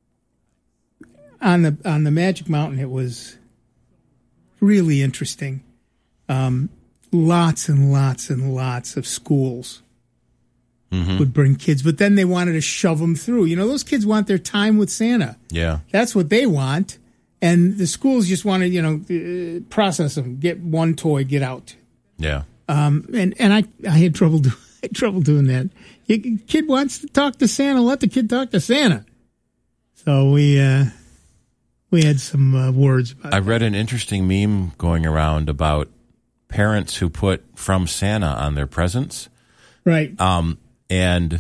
the Magic Mountain, it was really interesting. Lots and lots and lots of schools would bring kids, but then they wanted to shove them through. You know, those kids want their time with Santa. Yeah. That's what they want. And the schools just wanted, process them, get one toy, get out. Yeah. And I had trouble doing that. Kid wants to talk to Santa, let the kid talk to Santa. So we had some words about that. I read an interesting meme going around about parents who put "from Santa" on their presents. Right. And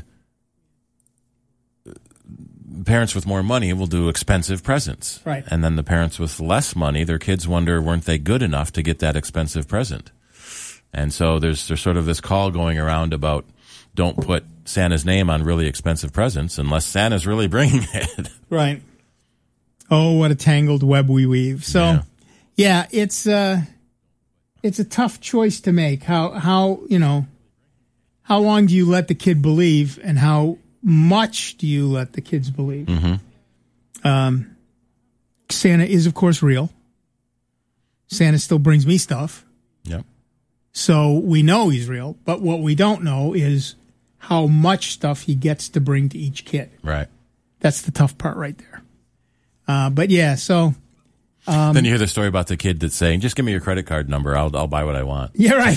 parents with more money will do expensive presents. Right. And then the parents with less money, their kids wonder, weren't they good enough to get that expensive present? And so there's sort of this call going around about don't put Santa's name on really expensive presents unless Santa's really bringing it. Right. Oh, what a tangled web we weave. So, yeah it's a tough choice to make. How long do you let the kid believe, and how much do you let the kids believe? Mm-hmm. Santa is, of course, real. Santa still brings me stuff. Yep. So we know he's real, but what we don't know is how much stuff he gets to bring to each kid. Right. That's the tough part right there. But yeah, so... then you hear the story about the kid that's saying, just give me your credit card number. I'll buy what I want. Yeah, right.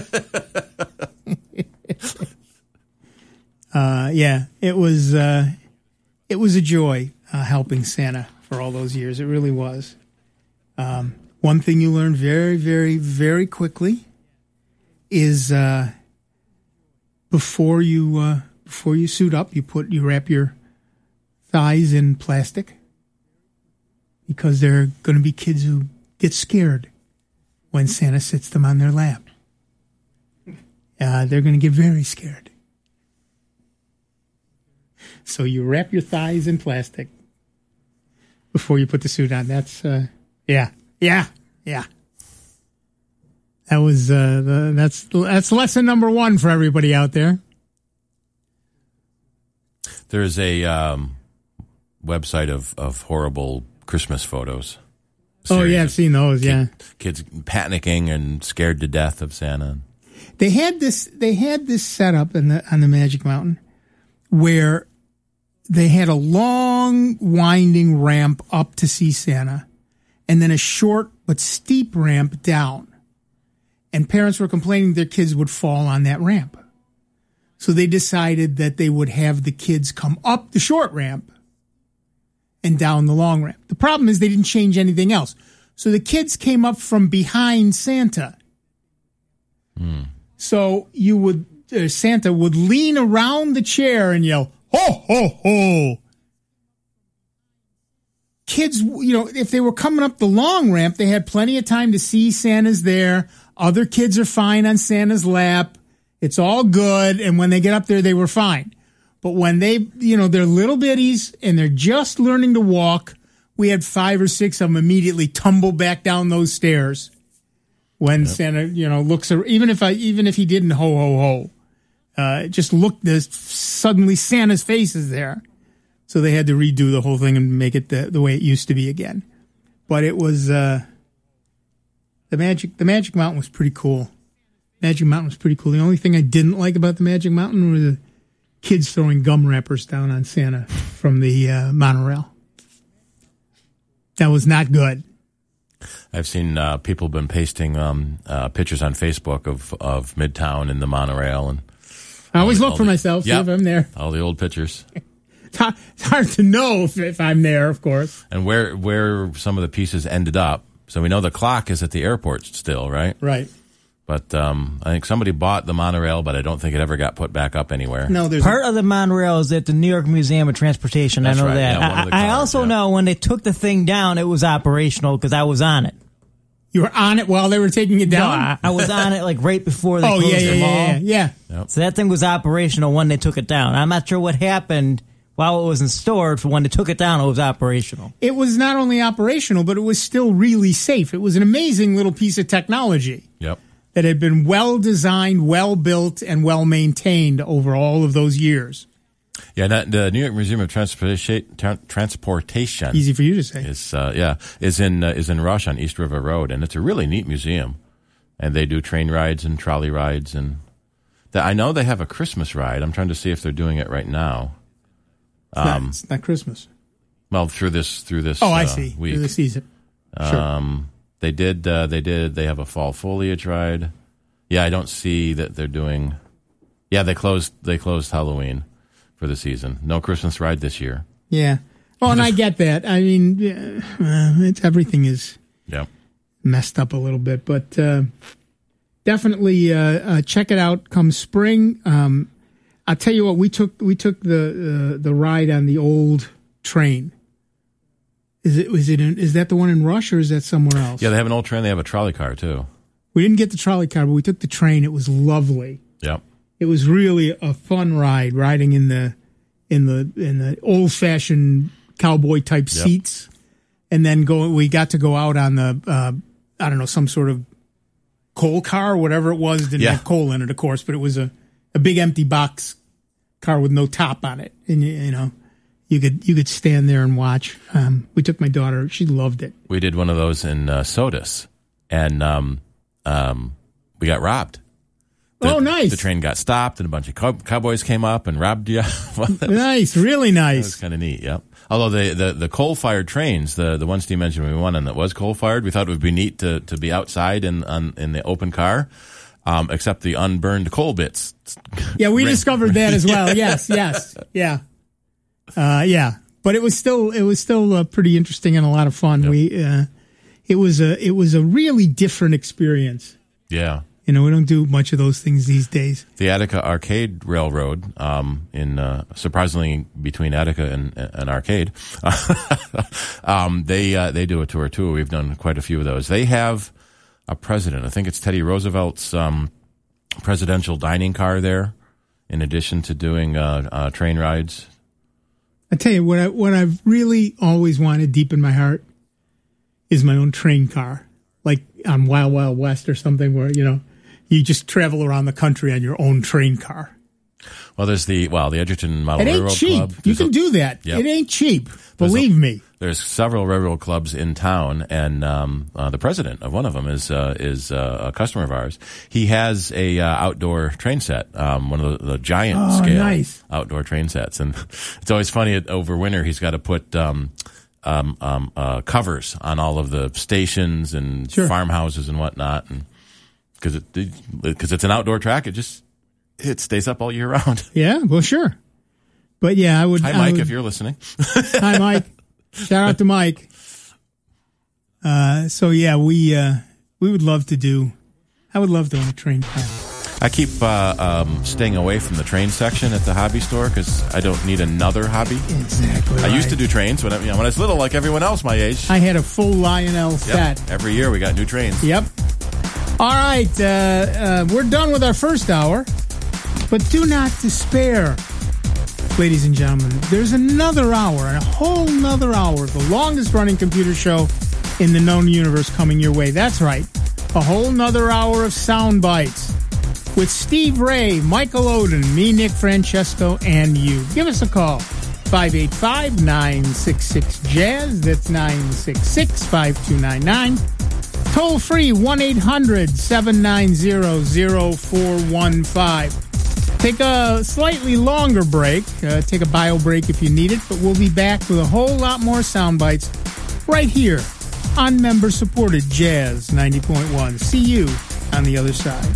Yeah, it was a joy helping Santa for all those years. It really was. One thing you learn very, very, very quickly is before you suit up, you wrap your thighs in plastic, because there are going to be kids who get scared when Santa sits them on their lap. They're going to get very scared. So you wrap your thighs in plastic before you put the suit on. That's yeah. That was that's lesson number 1 for everybody out there. There's a website of horrible Christmas photos. Oh yeah, I've seen those. Kids panicking and scared to death of Santa. They had this setup on the Magic Mountain where they had a long winding ramp up to see Santa, and then a short but steep ramp down. And parents were complaining their kids would fall on that ramp. So they decided that they would have the kids come up the short ramp and down the long ramp. The problem is they didn't change anything else. So the kids came up from behind Santa. So Santa would lean around the chair and yell, ho, ho, ho. Kids, if they were coming up the long ramp, they had plenty of time to see Santa's there. Other kids are fine on Santa's lap. It's all good. And when they get up there, they were fine. But when they're little bitties and they're just learning to walk, we had 5 or 6 of them immediately tumble back down those stairs when Santa, looks, even if he didn't ho, ho, ho, just looked, suddenly Santa's face is there. So they had to redo the whole thing and make it the way it used to be again. But it was, the Magic Mountain was pretty cool. Magic Mountain was pretty cool. The only thing I didn't like about the Magic Mountain were the kids throwing gum wrappers down on Santa from the monorail. That was not good. I've seen people been pasting pictures on Facebook of Midtown and the monorail, and I always look for myself, see if I'm there. All the old pictures. It's hard to know if I'm there, of course. And where some of the pieces ended up. So we know the clock is at the airport still, right? Right. But I think somebody bought the monorail, but I don't think it ever got put back up anywhere. No, there's part of the monorail is at the New York Museum of Transportation. That's I know right. that. Yeah, one of the I cars, also know when they took the thing down, it was operational because I was on it. You were on it while they were taking it down? No, I was on it like right before they closed the mall. Yeah. Yep. So that thing was operational when they took it down. I'm not sure what happened while it was in storage, but when they took it down, it was operational. It was not only operational, but it was still really safe. It was an amazing little piece of technology. Yep. That had been well designed, well built, and well maintained over all of those years. Yeah, the New York Museum of Transportation. Easy for you to say. Is in Rush on East River Road, and it's a really neat museum. And they do train rides and trolley rides, and I know they have a Christmas ride. I'm trying to see if they're doing it right now. It's not Christmas. Well, through this. Oh, I see. Week. Through the season. Sure. They have a fall foliage ride. Yeah, I don't see that they're doing. Yeah, they closed Halloween for the season. No Christmas ride this year. Yeah. Well, and I get that. I mean, everything is messed up a little bit, but definitely check it out come spring. I'll tell you what, we took the ride on the old train. Is that the one in Rush or is that somewhere else? Yeah, they have an old train. They have a trolley car too. We didn't get the trolley car, but we took the train. It was lovely. Yep. It was really a fun ride, riding in the old fashioned cowboy type seats, and then we got to go out on the some sort of coal car or whatever it was. Didn't have coal in it, of course, but it was a big empty box car with no top on it, and you could stand there and watch. We took my daughter; she loved it. We did one of those in Sodus, and we got robbed. Nice! The train got stopped, and a bunch of cowboys came up and robbed you. Nice, really nice. That was kind of neat. Yep. Although the coal-fired trains, the one Steve mentioned we went on that was coal-fired, we thought it would be neat to be outside in the open car. Except the unburned coal bits. Yeah, we discovered that as well. Yes, yeah. But it was still pretty interesting and a lot of fun. Yep. It was a really different experience. Yeah. We don't do much of those things these days. The Attica Arcade Railroad, surprisingly between Attica and Arcade, they do a tour too. We've done quite a few of those. They have a president. I think it's Teddy Roosevelt's presidential dining car there, in addition to doing train rides. I tell you what I've really always wanted deep in my heart is my own train car, like on Wild Wild West or something, where you just travel around the country on your own train car. Well, there's the Edgerton Model Railroad Club. You can do that. Yep. It ain't cheap. Believe me. There's several railroad clubs in town, and the president of one of them is a customer of ours. He has a outdoor train set, one of the giant scale outdoor train sets, and it's always funny over winter. He's got to put covers on all of the stations and farmhouses and whatnot, and because it's an outdoor track, it stays up all year round. Yeah, well, sure. But yeah, I would. Hi, Mike, if you're listening. Hi, Mike. Shout out to Mike. So yeah, we would love to do. I would love to own a train track. I keep staying away from the train section at the hobby store because I don't need another hobby. Exactly. I used to do trains when I was little, like everyone else my age. I had a full Lionel set. Every year we got new trains. Yep. All right, we're done with our first hour, but do not despair, ladies and gentlemen. There's another hour, a whole nother hour of the longest running computer show in the known universe coming your way. That's right, a whole nother hour of sound bites with Steve Ray, Michael Oden, me, Nick Francesco, and you. Give us a call, 585-966-JAZZ. That's 966-5299. Toll free, 1-800-790-0415. Take a slightly longer break. Take a bio break if you need it, but we'll be back with a whole lot more sound bites right here on member-supported Jazz 90.1. See you on the other side.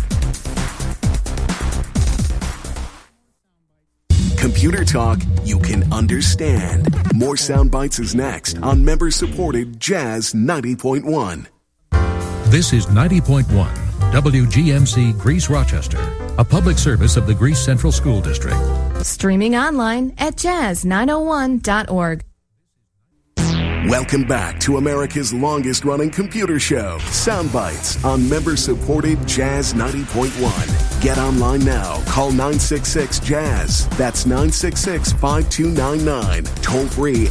Computer talk you can understand. More sound bites is next on member-supported Jazz 90.1. This is 90.1 WGMC Greece Rochester, a public service of the Greece Central School District. Streaming online at jazz901.org. Welcome back to America's longest-running computer show, Sound Bites, on member-supported Jazz 90.1. Get online now. Call 966-JAZZ. That's 966-5299. Toll-free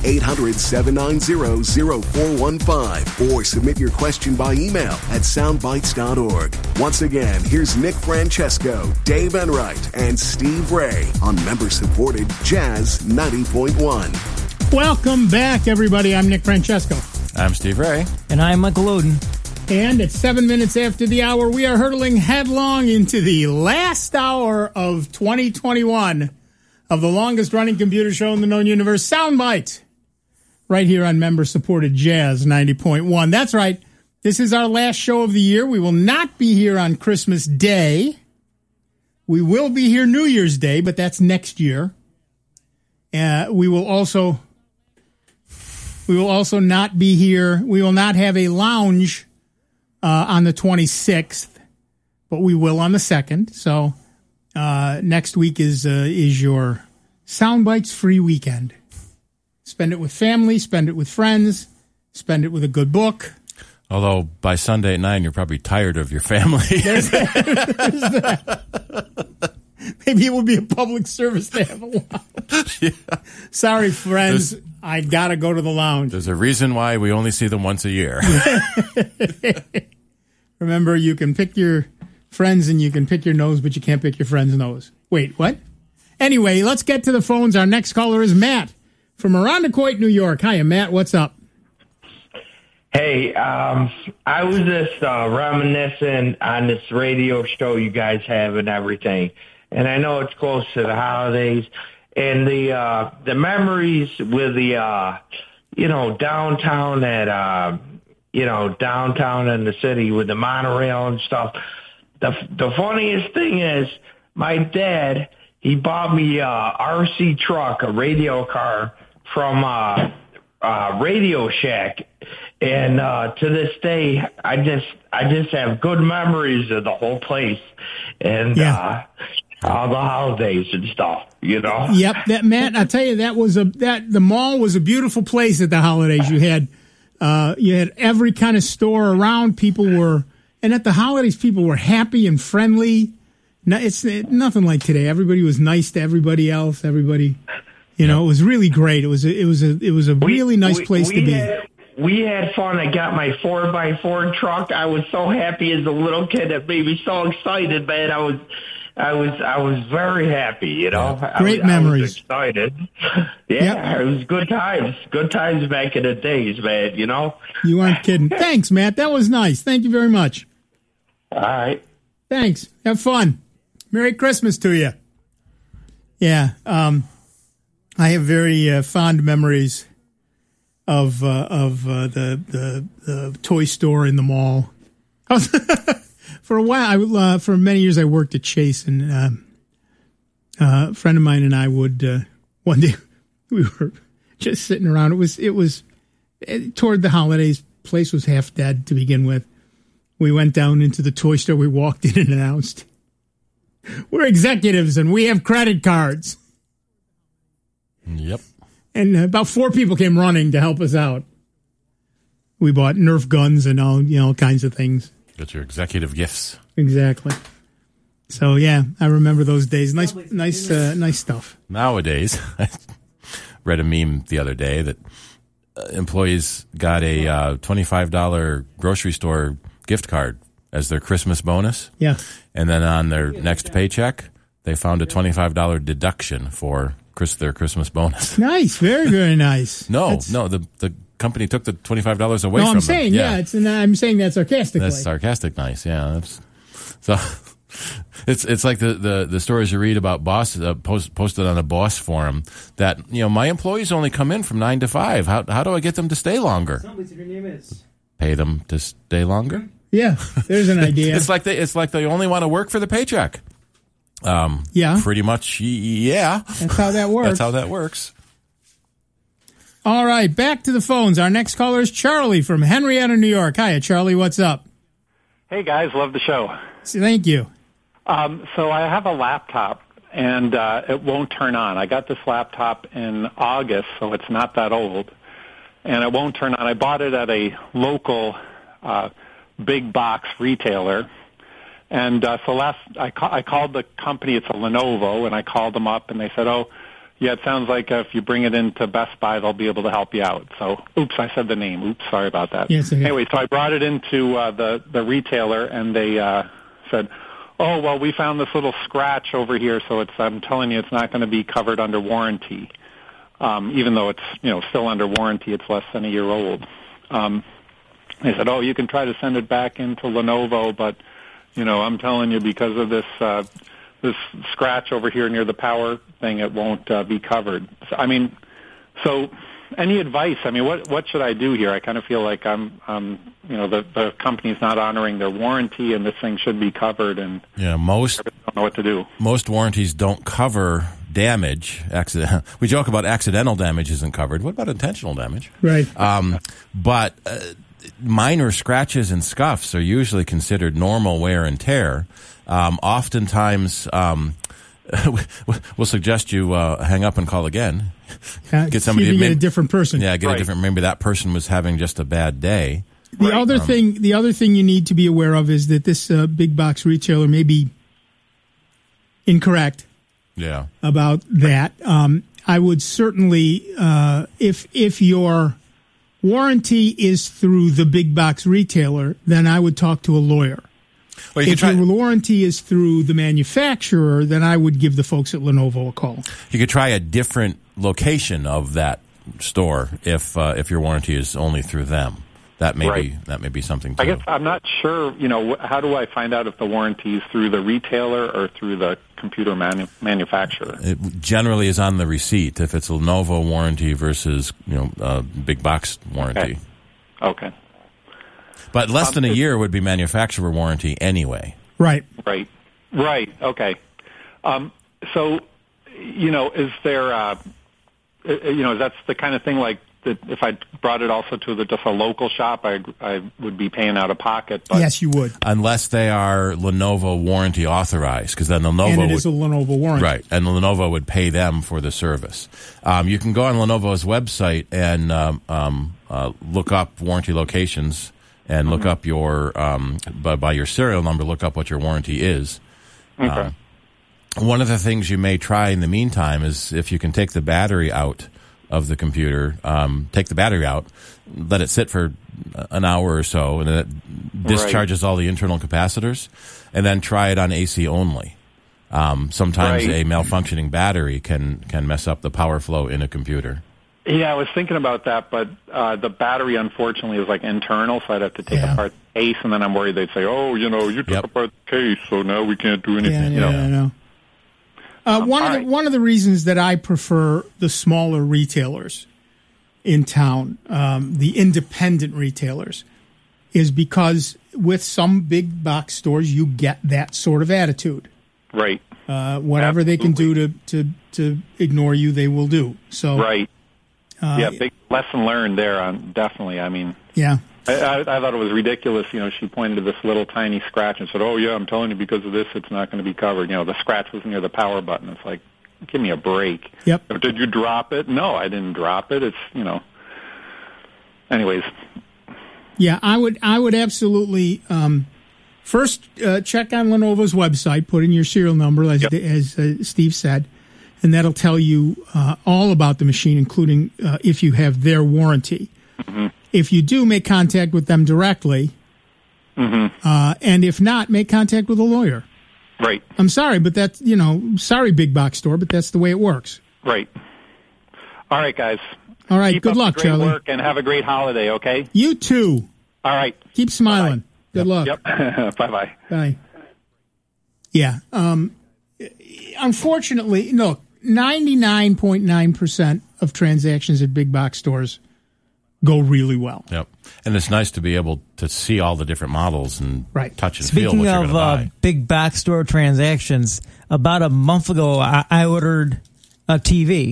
800-790-0415. Or submit your question by email at soundbites.org. Once again, here's Nick Francesco, Dave Enright, and Steve Ray on member-supported Jazz 90.1. Welcome back, everybody. I'm Nick Francesco. I'm Steve Ray. And I'm Michael Oden. And at 7 minutes after the hour, we are hurtling headlong into the last hour of 2021 of the longest-running computer show in the known universe, Soundbite, right here on member-supported Jazz 90.1. That's right. This is our last show of the year. We will not be here on Christmas Day. We will be here New Year's Day, but that's next year. We will also not be here. We will not have a lounge on the 26th, but we will on the 2nd. So next week is your Soundbites free weekend. Spend it with family, spend it with friends, spend it with a good book. Although by Sunday at 9, you're probably tired of your family. There's that. Maybe it will be a public service to have a lounge. Yeah. Sorry, friends. I got to go to the lounge. There's a reason why we only see them once a year. Remember, you can pick your friends and you can pick your nose, but you can't pick your friend's nose. Wait, what? Anyway, let's get to the phones. Our next caller is Matt from Irondequoit, New York. Hiya, Matt. What's up? Hey, I was just reminiscing on this radio show you guys have and everything. And I know it's close to the holidays. And the memories with the, downtown at, downtown in the city with the monorail and stuff. The funniest thing is my dad, he bought me a RC truck, a radio car from Radio Shack. And to this day, I just have good memories of the whole place and all the holidays and stuff, you know. Yep, that Matt, I tell you, the mall was a beautiful place at the holidays. You had every kind of store around. And at the holidays, people were happy and friendly. It's nothing like today. Everybody was nice to everybody else. Everybody, it was really great. It was a really nice place to be. We had fun. I got my 4x4 truck. I was so happy as a little kid. It made me so excited, man. I was very happy, you know. Great memories. I was excited. Yeah, It was good times. Good times back in the days, man, you know. You aren't kidding. Thanks, Matt. That was nice. Thank you very much. All right. Thanks. Have fun. Merry Christmas to you. Yeah. I have very fond memories the toy store in the mall. For a while, for many years, I worked at Chase, and a friend of mine and I would one day we were just sitting around. It was toward the holidays. Place was half dead to begin with. We went down into the toy store. We walked in and announced, "We're executives and we have credit cards." Yep. And about 4 people came running to help us out. We bought Nerf guns and all kinds of things. Got your executive gifts. Exactly. So yeah, I remember those days. Nice stuff. Nowadays, I read a meme the other day that employees got a $25 grocery store gift card as their Christmas bonus. Yeah. And then on their next paycheck, they found a $25 deduction for their Christmas bonus. Nice. Very, very nice. The company took the $25 away from them. No, I'm saying, I'm saying that sarcastically. That's sarcastic nice, yeah. So it's like the stories you read about posted on a boss forum that, my employees only come in from 9 to 5. How do I get them to stay longer? Somebody's your name is. Pay them to stay longer? Yeah, there's an idea. It's like they only want to work for the paycheck. Yeah. Pretty much, yeah. That's how that works. That's how that works. All right, back to the phones. Our next caller is Charlie from Henrietta, New York. Hiya, Charlie. What's up? Hey, guys. Love the show. Thank you. So I have a laptop, and it won't turn on. I got this laptop in August, so it's not that old, and it won't turn on. I bought it at a local big box retailer. And so I called the company. It's a Lenovo, and I called them up, and they said, "Oh, yeah, it sounds like if you bring it into Best Buy, they'll be able to help you out." So, oops, I said the name. Oops, sorry about that. Yes, okay. Anyway, so I brought it into the retailer, and they said, "Oh, well, we found this little scratch over here, so I'm telling you, it's not going to be covered under warranty, even though it's still under warranty. It's less than a year old." They said, "Oh, you can try to send it back into Lenovo, but." I'm telling you, because of this scratch over here near the power thing, it won't be covered. So any advice? What should I do here? I kind of feel like the company's not honoring their warranty, and this thing should be covered. And most I don't know what to do. Most warranties don't cover damage. We joke about accidental damage isn't covered. What about intentional damage? Right. But minor scratches and scuffs are usually considered normal wear and tear. Oftentimes, we'll suggest you hang up and call again. Get somebody. Get a different person. Yeah, get a different. Maybe that person was having just a bad day. The other thing you need to be aware of is that this big box retailer may be incorrect. Yeah. About that, I would certainly, if your warranty is through the big box retailer, then I would talk to a lawyer. Well, if your warranty is through the manufacturer, then I would give the folks at Lenovo a call. You could try a different location of that store if your warranty is only through them. That may be something too. I guess I'm not sure. How do I find out if the warranty is through the retailer or through the computer manufacturer? It generally is on the receipt if it's a Lenovo warranty versus big box warranty. Okay. But less than a year would be manufacturer warranty anyway. Right. Okay. So, is there, that's the kind of thing like that if I brought it also to just a local shop, I would be paying out of pocket. But yes, you would. Unless they are Lenovo warranty authorized, because then Lenovo is a Lenovo warranty. Right, and Lenovo would pay them for the service. You can go on Lenovo's website and look up warranty locations and look up your, by your serial number, look up what your warranty is. Okay. One of the things you may try in the meantime is if you can take the battery out of the computer, take the battery out, let it sit for an hour or so, and then it discharges all the internal capacitors, and then try it on AC only. Sometimes a malfunctioning battery can mess up the power flow in a computer. Yeah, I was thinking about that, but the battery, unfortunately, is like internal, so I'd have to take apart the case, and then I'm worried they'd say, "Oh, you took apart the case, so now we can't do anything." I know. One of the reasons that I prefer the smaller retailers in town, the independent retailers, is because with some big box stores, you get that sort of attitude. Right. Whatever they can do to ignore you, they will do. So right. Big lesson learned there. Definitely. I mean, yeah. I thought it was ridiculous. She pointed to this little tiny scratch and said, "Oh yeah, I'm telling you, because of this, it's not going to be covered." The scratch was near the power button. It's like, give me a break. Yep. Did you drop it? No, I didn't drop it. It's Anyways. Yeah, I would absolutely. First, check on Lenovo's website, put in your serial number, as Steve said, and that'll tell you all about the machine, including if you have their warranty. Mm-hmm. If you do, make contact with them directly, and if not, make contact with a lawyer. Right. I'm sorry, but that's, sorry, big box store, but that's the way it works. Right. All right, guys. All right, Keep good up luck, the great Charlie. Work and have a great holiday, okay? You too. All right. Keep smiling. Bye-bye. Good luck. Yep. Bye-bye. Bye. Yeah. Unfortunately, look, 99.9% of transactions at big box stores go really well. Yep. And it's nice to be able to see all the different models and touch and feel what Speaking you're going to buy. of big box store transactions, about a month ago, I ordered a TV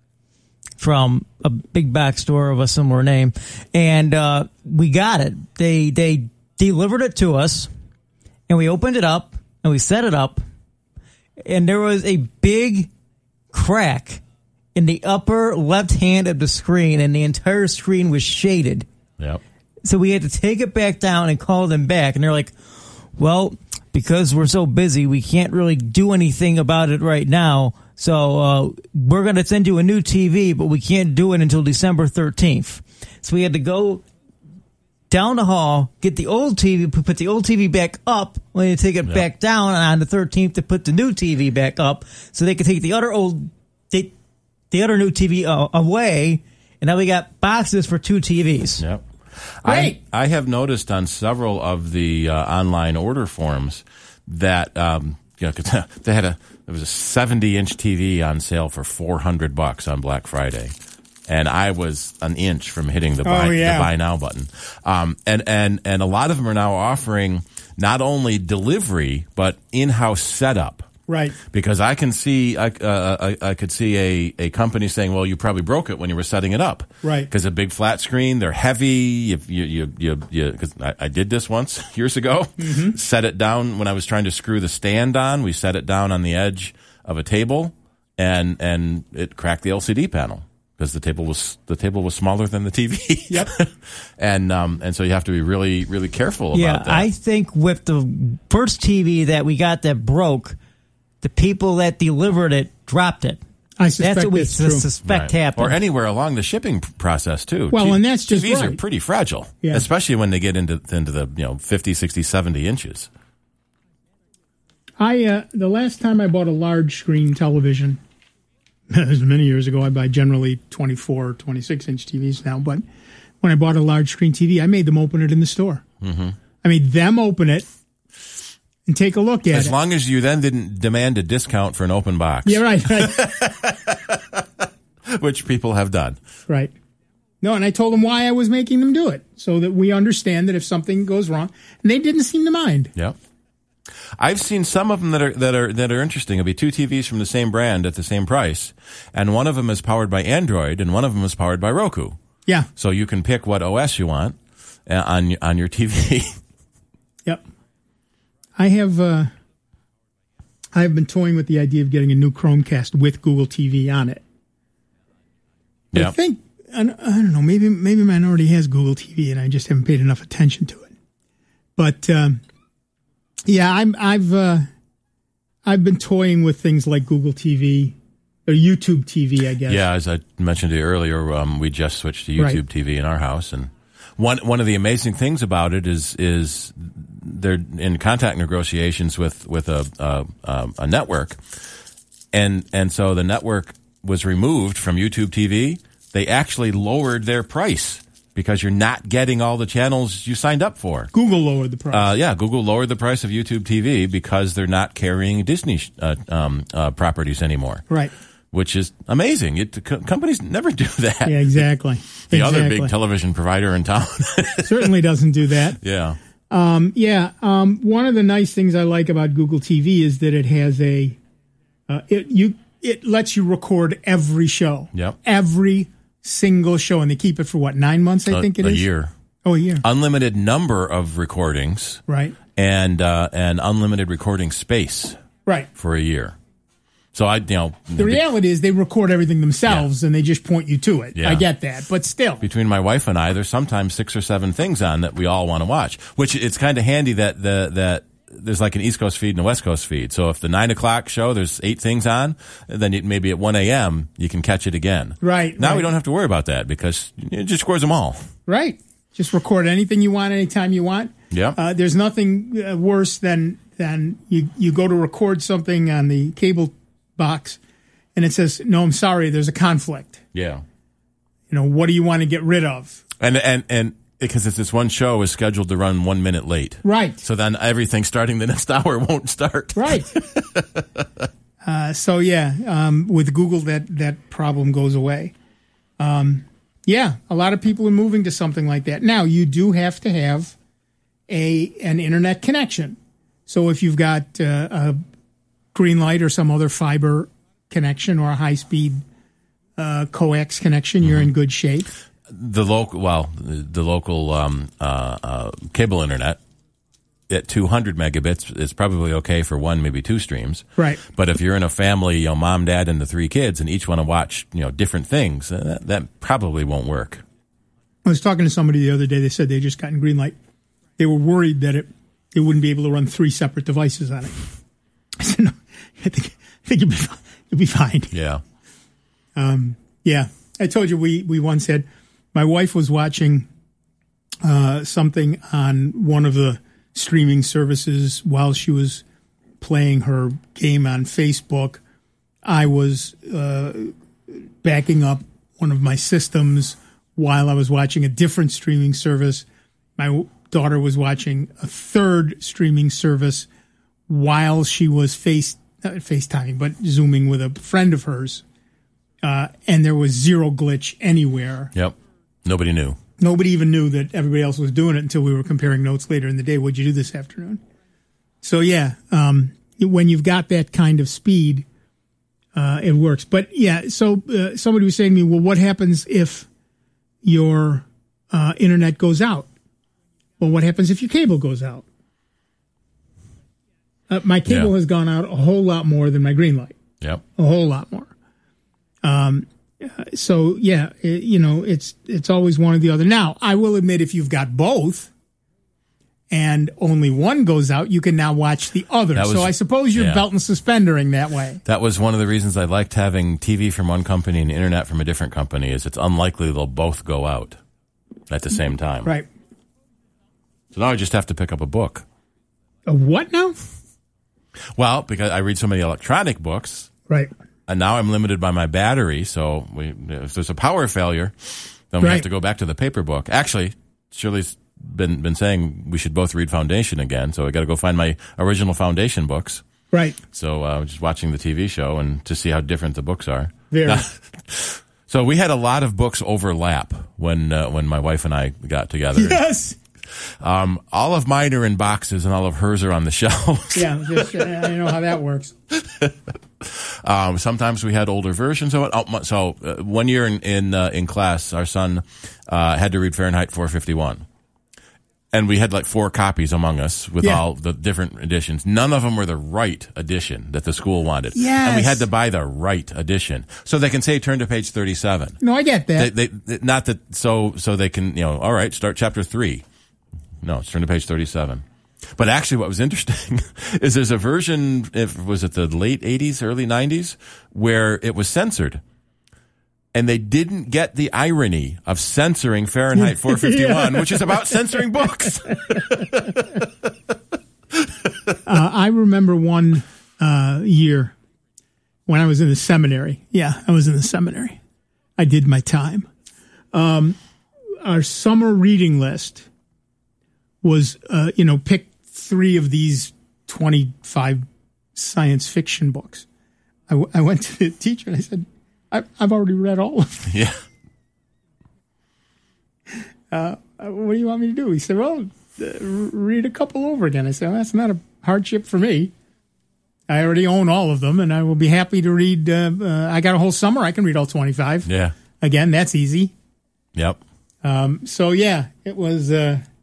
from a big box store of a similar name, and we got it. They delivered it to us, and we opened it up, and we set it up, and there was a big crack in the upper left hand of the screen, and the entire screen was shaded. Yep. So we had to take it back down and call them back, and they're like, well, because we're so busy, we can't really do anything about it right now. So we're going to send you a new TV, but we can't do it until December 13th. So we had to go down the hall, get the old TV, put the old TV back up, when you take it back down on the 13th to put the new TV back up, so they could take the other new TV away, and now we got boxes for two TVs. Yep. Great. I have noticed on several of the online order forms that there was a 70-inch TV on sale for $400 on Black Friday, and I was an inch from hitting the buy now button. And a lot of them are now offering not only delivery but in-house setup. Right. Because I can see, I could see a company saying, "Well, you probably broke it when you were setting it up." Right. Because a big flat screen, they're heavy. Because I did this once years ago. Mm-hmm. Set it down when I was trying to screw the stand on. We set it down on the edge of a table, and it cracked the LCD panel because the table was smaller than the TV. Yep. and so you have to be really, really careful about that. Yeah, I think with the first TV that we got that broke, the people that delivered it dropped it. I suspect that's what we true. suspect happened. Or anywhere along the shipping process, too. Well, and that's just TVs right. are pretty fragile, Yeah. especially when they get into the 50, 60, 70 inches. The last time I bought a large screen television, it was many years ago. I buy generally 24, 26-inch TVs now, but when I bought a large screen TV, I made them open it in the store. Mm-hmm. I made them open it and take a look at it. As long as you then didn't demand a discount for an open box. Yeah, right. Which people have done. Right. No, and I told them why I was making them do it, so that we understand that if something goes wrong, and they didn't seem to mind. Yep. I've seen some of them that are interesting. It'll be two TVs from the same brand at the same price, and one of them is powered by Android, and one of them is powered by Roku. Yeah. So you can pick what OS you want on your TV. Yep. I have been toying with the idea of getting a new Chromecast with Google TV on it. But I think I don't know. Maybe mine already has Google TV, and I just haven't paid enough attention to it. But yeah, I've been toying with things like Google TV or YouTube TV, I guess. Yeah, as I mentioned to you earlier, we just switched to YouTube TV in our house, and one of the amazing things about it is they're in contract negotiations with a network, and so the network was removed from YouTube TV. They actually lowered their price because you're not getting all the channels you signed up for. Google lowered the price. Google lowered the price of YouTube TV because they're not carrying Disney properties anymore. Right. which is amazing. Companies never do that. Yeah, exactly. The other big television provider in town certainly doesn't do that. Yeah. One of the nice things I like about Google TV is that it has it lets you record every show. Yep. Every single show, and they keep it for 9 months, I think it is? A year. Oh, a year. Unlimited number of recordings. Right. And unlimited recording space. Right. For a year. So the reality is they record everything themselves and they just point you to it. Yeah. I get that, but still. Between my wife and I, there's sometimes 6 or 7 things on that we all want to watch, which it's kind of handy that that there's like an East Coast feed and a West Coast feed. So if the 9 o'clock show, there's 8 things on, then maybe at 1 a.m. you can catch it again. Right. Now we don't have to worry about that because it just scores them all. Right. Just record anything you want, anytime you want. Yeah. There's nothing worse than you go to record something on the cable box and it says, no, I'm sorry, there's a conflict. Yeah. What do you want to get rid of? And because it's this one show is scheduled to run 1 minute late. Right. So then everything starting the next hour won't start. Right. With Google, that problem goes away. A lot of people are moving to something like that. Now, you do have to have an internet connection. So if you've got a Greenlight or some other fiber connection or a high-speed coax connection, you're in good shape. The local cable internet at 200 megabits is probably okay for 1, maybe 2 streams. Right. But if you're in a family, mom, dad, and the 3 kids, and each want to watch, different things, that probably won't work. I was talking to somebody the other day. They said they just gotten Greenlight. They were worried that they wouldn't be able to run 3 separate devices on it. I said, no, I think you'll be fine. Yeah. I told you we once had, my wife was watching something on one of the streaming services while she was playing her game on Facebook. I was backing up one of my systems while I was watching a different streaming service. My daughter was watching a third streaming service while she was FaceTiming, but Zooming with a friend of hers. And there was zero glitch anywhere. Yep. Nobody knew. Nobody even knew that everybody else was doing it until we were comparing notes later in the day. What'd you do this afternoon? So, when you've got that kind of speed, it works. But, somebody was saying to me, well, what happens if your internet goes out? Well, what happens if your cable goes out? My cable has gone out a whole lot more than my Greenlight. Yep. A whole lot more. It's always one or the other. Now, I will admit, if you've got both and only one goes out, you can now watch the other. So I suppose you're belt and suspendering that way. That was one of the reasons I liked having TV from one company and internet from a different company, is it's unlikely they'll both go out at the same time. Right. So now I just have to pick up a book. A what now? Well, because I read so many electronic books. Right. And now I'm limited by my battery, so if there's a power failure, then we have to go back to the paper book. Actually, Shirley's been saying we should both read Foundation again, so I got to go find my original Foundation books. Right. So just watching the TV show and to see how different the books are. Very. So we had a lot of books overlap when my wife and I got together. Yes. All of mine are in boxes and all of hers are on the shelves. Yeah, I know how that works. Sometimes we had older versions of it. So 1 year in class, our son had to read Fahrenheit 451. And we had like 4 copies among us with all the different editions. None of them were the right edition that the school wanted. Yes. And we had to buy the right edition. So they can say, turn to page 37. No, I get that. They not that, so they can, all right, start chapter 3. No, it's turn to page 37. But actually what was interesting is there's a version, was it the late 80s, early 90s, where it was censored. And they didn't get the irony of censoring Fahrenheit 451, which is about censoring books. I remember one year when I was in the seminary. Yeah, I was in the seminary. I did my time. Our summer reading list was, pick 3 of these 25 science fiction books. I went to the teacher and I said, I've already read all of them. Yeah. What do you want me to do? He said, well, read a couple over again. I said, well, that's not a hardship for me. I already own all of them, and I will be happy to read. I got a whole summer. I can read all 25. Yeah. Again, that's easy. Yep. So, yeah, it was...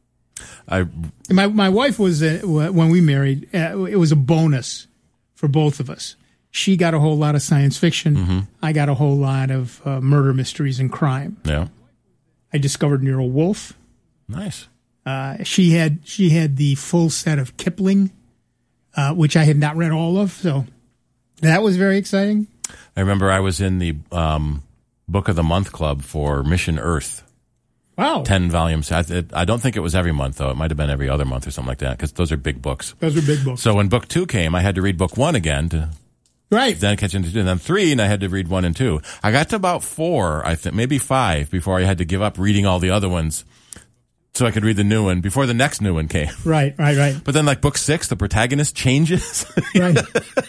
My wife was, when we married, it was a bonus for both of us. She got a whole lot of science fiction. Mm-hmm. I got a whole lot of murder mysteries and crime. Yeah. I discovered Nero Wolfe. Nice. She had the full set of Kipling, which I had not read all of, so that was very exciting. I remember I was in the Book of the Month Club for Mission Earth. Wow. 10 volumes. I don't think it was every month, though. It might have been every other month or something like that, because those are big books. Those are big books. So when book 2 came, I had to read book 1 again to then catch into 2, and then 3, and I had to read 1 and 2. I got to about 4, I think, maybe 5, before I had to give up reading all the other ones so I could read the new one before the next new one came. Right. But then, like, book 6, the protagonist changes. Right.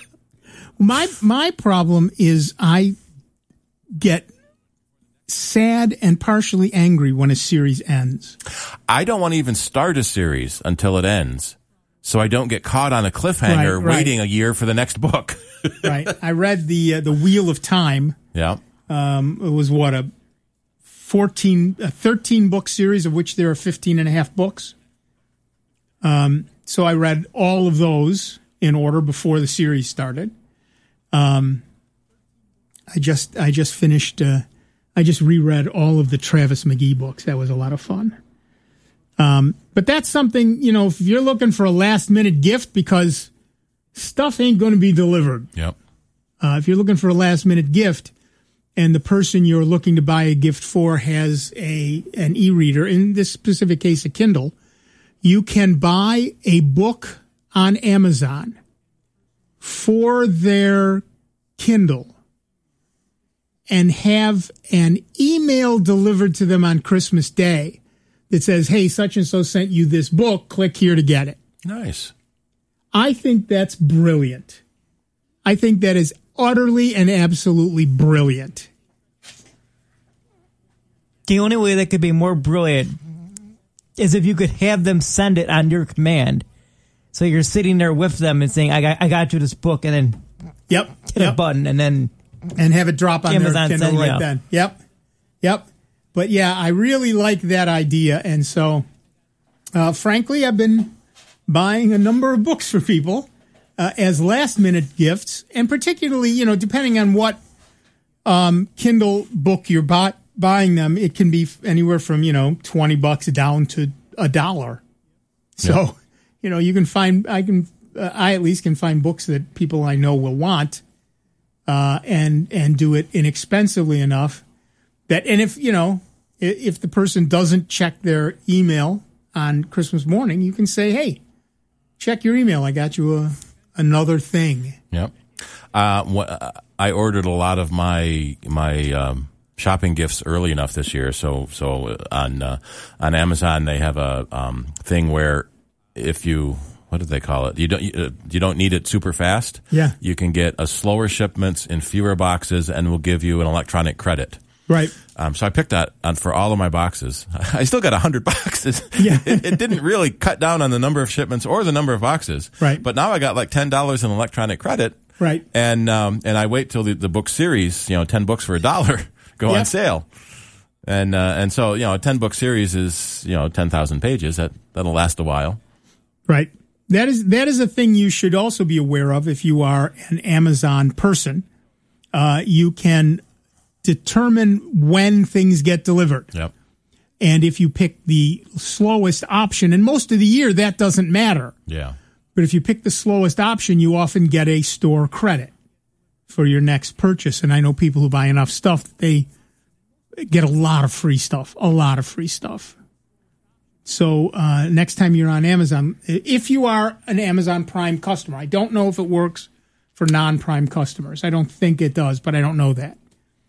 My problem is I get sad and partially angry when a series ends. I don't want to even start a series until it ends, so I don't get caught on a cliffhanger waiting a year for the next book. Right. I read the Wheel of Time. Yeah. It was a 13-book series, of which there are 15 and a half books. So I read all of those in order before the series started. I just finished. I just reread all of the Travis McGee books. That was a lot of fun. But that's something, if you're looking for a last-minute gift, because stuff ain't going to be delivered. Yep. If you're looking for a last-minute gift, and the person you're looking to buy a gift for has an e-reader, in this specific case a Kindle, you can buy a book on Amazon for their Kindle and have an email delivered to them on Christmas Day that says, hey, such and so sent you this book, click here to get it. Nice. I think that's brilliant. I think that is utterly and absolutely brilliant. The only way that could be more brilliant is if you could have them send it on your command. So you're sitting there with them and saying, I got you this book, and then hit a button, and then... And have it drop on Amazon their Kindle right then. Yep. But yeah, I really like that idea. And so, frankly, I've been buying a number of books for people as last-minute gifts. And particularly, depending on what Kindle book you're buying them, it can be anywhere from, $20 down to $1. So, you can find, I at least can find books that people I know will want. And do it inexpensively enough that, and if the person doesn't check their email on Christmas morning, you can say, hey, check your email. I got you another thing. Yep. I ordered a lot of my shopping gifts early enough this year. So on Amazon, they have a thing where if you, what do they call it? You don't need it super fast. Yeah. You can get a slower shipments in fewer boxes, and we'll give you an electronic credit. Right. So I picked that for all of my boxes. I still got 100 boxes. Yeah. It didn't really cut down on the number of shipments or the number of boxes. Right. But now I got like $10 in electronic credit. Right. And I wait till the book series, 10 books for $1 go on sale. And so, a 10 book series is, 10,000 pages. That'll last a while. Right. That is a thing you should also be aware of if you are an Amazon person. You can determine when things get delivered. Yep. And if you pick the slowest option, and most of the year that doesn't matter. Yeah. But if you pick the slowest option, you often get a store credit for your next purchase. And I know people who buy enough stuff, they get a lot of free stuff. So next time you're on Amazon, if you are an Amazon Prime customer, I don't know if it works for non-Prime customers. I don't think it does, but I don't know that.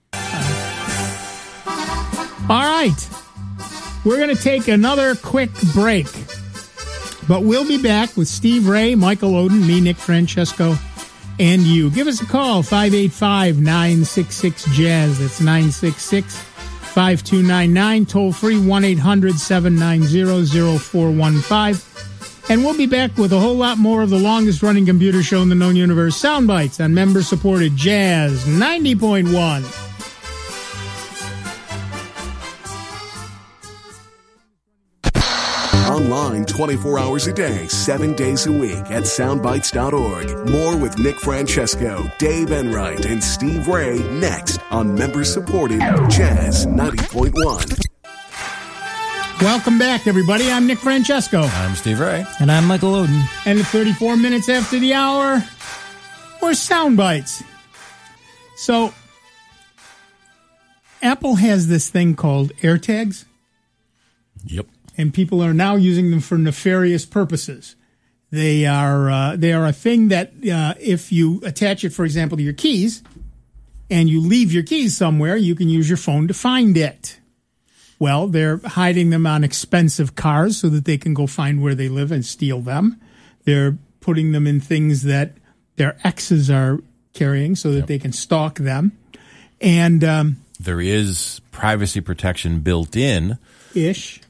All right. We're going to take another quick break, but we'll be back with Steve Ray, Michael Oden, me, Nick Francesco, and you. Give us a call, 585-966-JAZZ. That's 966-5299. Toll free, 1-800-790-0415. And we'll be back with a whole lot more of the longest-running computer show in the known universe, Sound Bites, on member-supported Jazz 90.1. Online 24 hours a day, 7 days a week at soundbites.org. More with Nick Francesco, Dave Enright, and Steve Ray next on member-supported Jazz 90.1. Welcome back, everybody. I'm Nick Francesco. I'm Steve Ray. And I'm Michael Oden. And at 34 minutes after the hour, we're Sound Bites. So, Apple has this thing called AirTags. Yep. And people are now using them for nefarious purposes. They are a thing that if you attach it, for example, to your keys, and you leave your keys somewhere, you can use your phone to find it. Well, they're hiding them on expensive cars so that they can go find where they live and steal them. They're putting them in things that their exes are carrying so that they can stalk them. And there is privacy protection built in. Ish.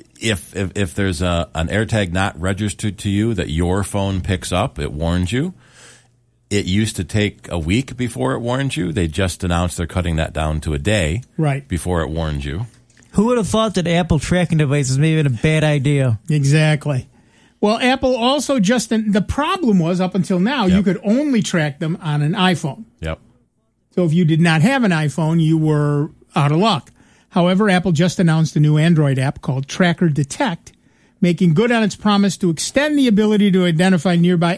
If there's an AirTag not registered to you that your phone picks up, it warns you. It used to take a week before it warned you. They just announced they're cutting that down to a day before it warns you. Who would have thought that Apple tracking devices may have been a bad idea? Exactly. Well, Apple also the problem was up until now, you could only track them on an iPhone. Yep. So if you did not have an iPhone, you were out of luck. However, Apple just announced a new Android app called Tracker Detect, making good on its promise to extend the ability to identify nearby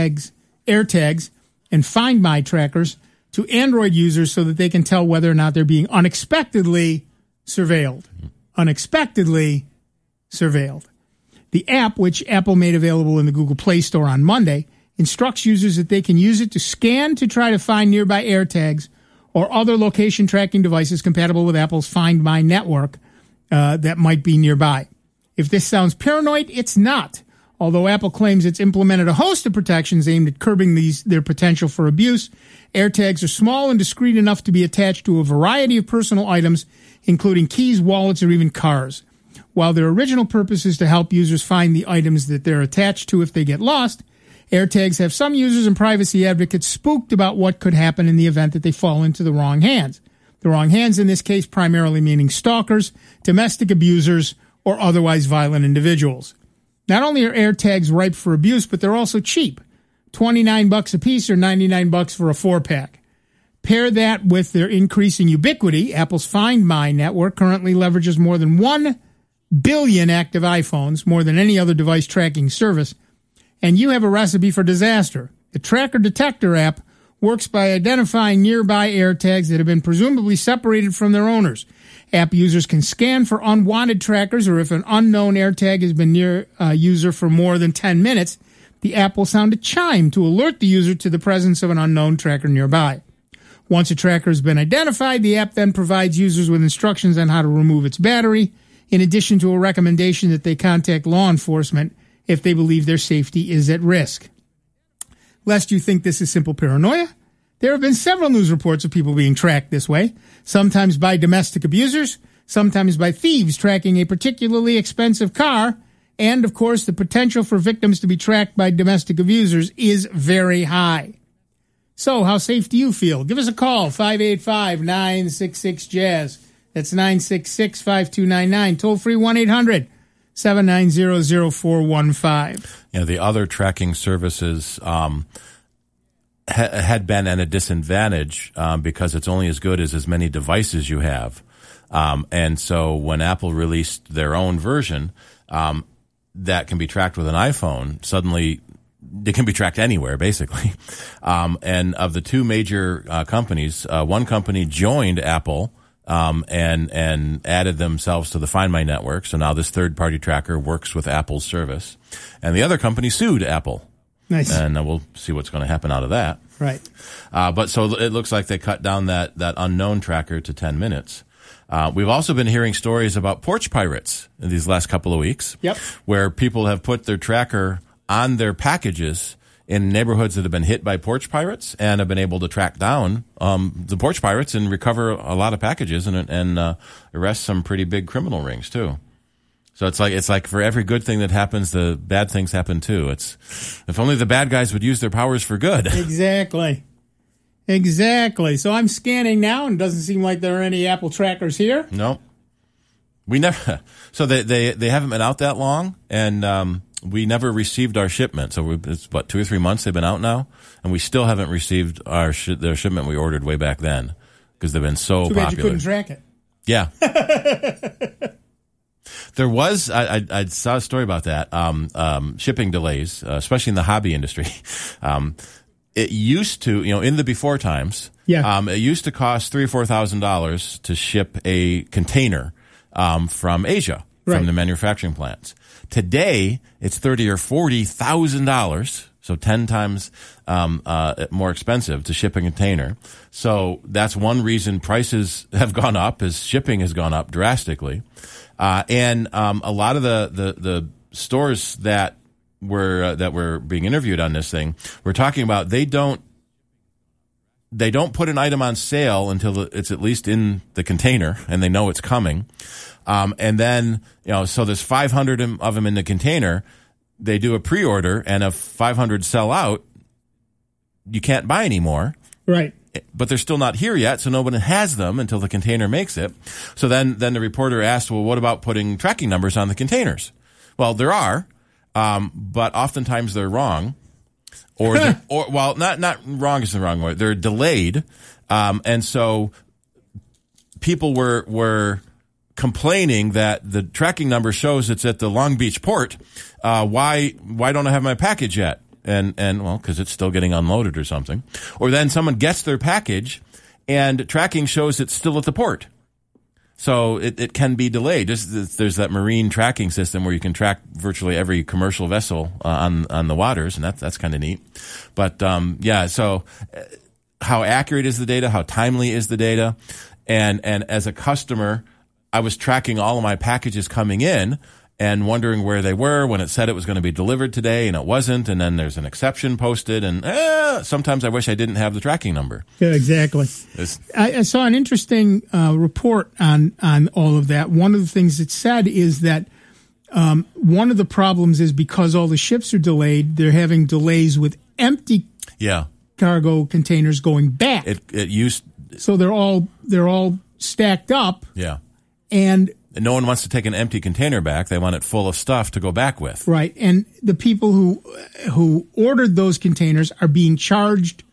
AirTags, and Find My trackers to Android users so that they can tell whether or not they're being unexpectedly surveilled. Unexpectedly surveilled. The app, which Apple made available in the Google Play Store on Monday, instructs users that they can use it to scan to try to find nearby AirTags or other location tracking devices compatible with Apple's Find My network that might be nearby. If this sounds paranoid, it's not. Although Apple claims it's implemented a host of protections aimed at curbing their potential for abuse, AirTags are small and discreet enough to be attached to a variety of personal items, including keys, wallets, or even cars. While their original purpose is to help users find the items that they're attached to if they get lost, AirTags have some users and privacy advocates spooked about what could happen in the event that they fall into the wrong hands. The wrong hands in this case primarily meaning stalkers, domestic abusers, or otherwise violent individuals. Not only are AirTags ripe for abuse, but they're also cheap. $29 a piece or $99 for a 4-pack. Pair that with their increasing ubiquity. Apple's Find My network currently leverages more than 1 billion active iPhones, more than any other device tracking service, and you have a recipe for disaster. The Tracker Detector app works by identifying nearby AirTags that have been presumably separated from their owners. App users can scan for unwanted trackers, or if an unknown AirTag has been near a user for more than 10 minutes, the app will sound a chime to alert the user to the presence of an unknown tracker nearby. Once a tracker has been identified, the app then provides users with instructions on how to remove its battery, in addition to a recommendation that they contact law enforcement if they believe their safety is at risk. Lest you think this is simple paranoia, there have been several news reports of people being tracked this way, sometimes by domestic abusers, sometimes by thieves tracking a particularly expensive car, and, of course, the potential for victims to be tracked by domestic abusers is very high. So, how safe do you feel? Give us a call, 585-966-JAZZ. That's 966-5299. Toll free 1-800-790-0415. The other tracking services had been at a disadvantage because it's only as good as many devices you have. And so when Apple released their own version that can be tracked with an iPhone, suddenly it can be tracked anywhere, basically. And of the two major companies, one company joined Apple and added themselves to the Find My network. So now this third-party tracker works with Apple's service. And the other company sued Apple. Nice. And we'll see what's going to happen out of that. Right. But so it looks like they cut down that unknown tracker to 10 minutes. We've also been hearing stories about porch pirates in these last couple of weeks. Yep. Where people have put their tracker on their packages in neighborhoods that have been hit by porch pirates and have been able to track down the porch pirates and recover a lot of packages and arrest some pretty big criminal rings too. So it's like for every good thing that happens, the bad things happen too. It's if only the bad guys would use their powers for good. Exactly. So I'm scanning now, and it doesn't seem like there are any Apple trackers here. No, we never. So they haven't been out that long, and we never received our shipment. So it's 2 or 3 months they've been out now, and we still haven't received their shipment we ordered way back then because they've been so Too popular. bad you couldn't track it. Yeah. There was, I saw a story about that, shipping delays, especially in the hobby industry. It used to, in the before times, it used to cost $3,000 or $4,000 to ship a container from Asia, from the manufacturing plants. Today, it's $30,000 or $40,000, so 10 times more expensive to ship a container. So that's one reason prices have gone up, is shipping has gone up drastically. And a lot of the stores that were being interviewed on this thing were talking about they don't put an item on sale until it's at least in the container and they know it's coming. And then, so there's 500 of them in the container. They do a pre-order, and if 500 sell out, you can't buy any more. Right. But they're still not here yet, so nobody has them until the container makes it. So then the reporter asked, well, what about putting tracking numbers on the containers? Well, there are, but oftentimes they're wrong. Not wrong is the wrong word. They're delayed. And so people were complaining that the tracking number shows it's at the Long Beach port. Why don't I have my package yet? And well, because it's still getting unloaded or something. Or then someone gets their package and tracking shows it's still at the port. So it can be delayed. There's that marine tracking system where you can track virtually every commercial vessel on the waters, and that's kind of neat. But so how accurate is the data? How timely is the data? And as a customer, I was tracking all of my packages coming in and wondering where they were when it said it was going to be delivered today, and it wasn't, and then there's an exception posted, and sometimes I wish I didn't have the tracking number. Yeah, exactly. I saw an interesting report on all of that. One of the things it said is that one of the problems is because all the ships are delayed, they're having delays with empty cargo containers going back. So they're all stacked up. Yeah. And no one wants to take an empty container back. They want it full of stuff to go back with. Right. And the people who ordered those containers are being charged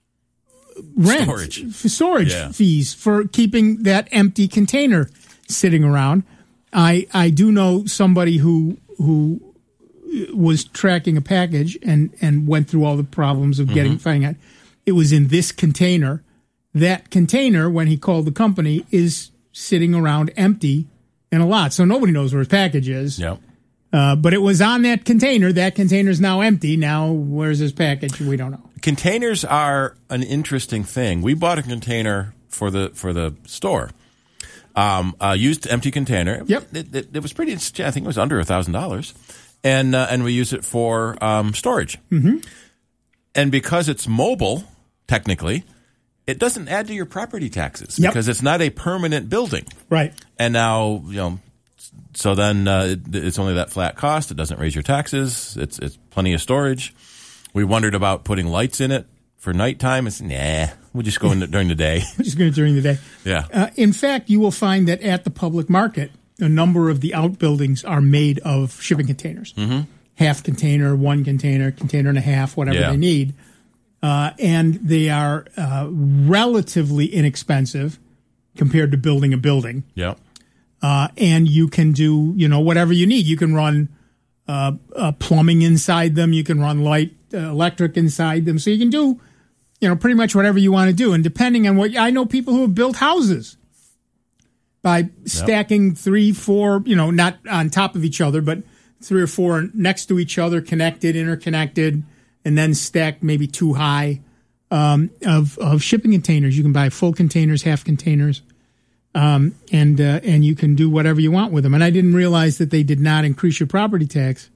storage fees for keeping that empty container sitting around. I do know somebody who was tracking a package and went through all the problems of finding out it was in this container. That container, when he called the company, is sitting around empty in a lot, so nobody knows where his package is. Yep. But it was on that container. That container's now empty. Now, where's his package? We don't know. Containers are an interesting thing. We bought a container for the store, a used empty container. Yep. It was pretty. I think it was under $1,000, and we use it for storage. Mm-hmm. And because it's mobile, technically, it doesn't add to your property taxes because it's not a permanent building. Right. And now, so then it's only that flat cost. It doesn't raise your taxes. It's plenty of storage. We wondered about putting lights in it for nighttime. It's we'll just go in during the day. We're just going during the day. Yeah. In fact, you will find that at the public market, a number of the outbuildings are made of shipping containers. Mm-hmm. Half container, one container, container and a half, whatever they need. And they are relatively inexpensive compared to building a building. Yeah. And you can do, whatever you need. You can run plumbing inside them. You can run electric inside them. So you can do, pretty much whatever you want to do. And depending on I know people who have built houses by stacking 3, 4, not on top of each other, but 3 or 4 next to each other, interconnected, and then stack maybe 2 high of shipping containers. You can buy full containers, half containers, and you can do whatever you want with them. And I didn't realize that they did not increase your property tax.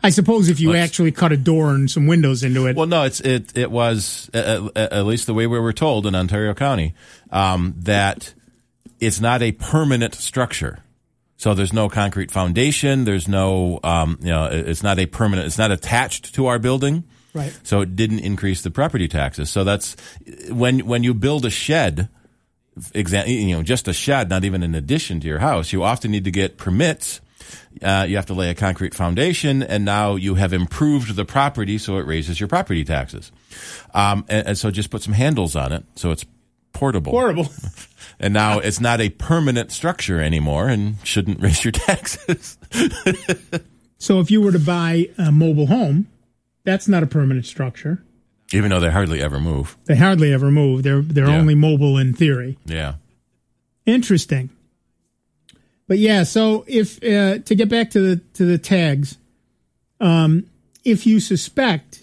I suppose if you actually cut a door and some windows into it. Well, no, it was at least the way we were told in Ontario County that it's not a permanent structure. So there's no concrete foundation. There's no, it's not a permanent. It's not attached to our building. Right. So it didn't increase the property taxes. So that's when you build a shed, just a shed, not even an addition to your house. You often need to get permits. You have to lay a concrete foundation, and now you have improved the property, so it raises your property taxes. And so just put some handles on it, so it's portable. And now it's not a permanent structure anymore and shouldn't raise your taxes. So if you were to buy a mobile home, that's not a permanent structure. Even though they hardly ever move. They hardly ever move. They're only mobile in theory. Yeah. Interesting. But yeah, so if to get back to the tags, if you suspect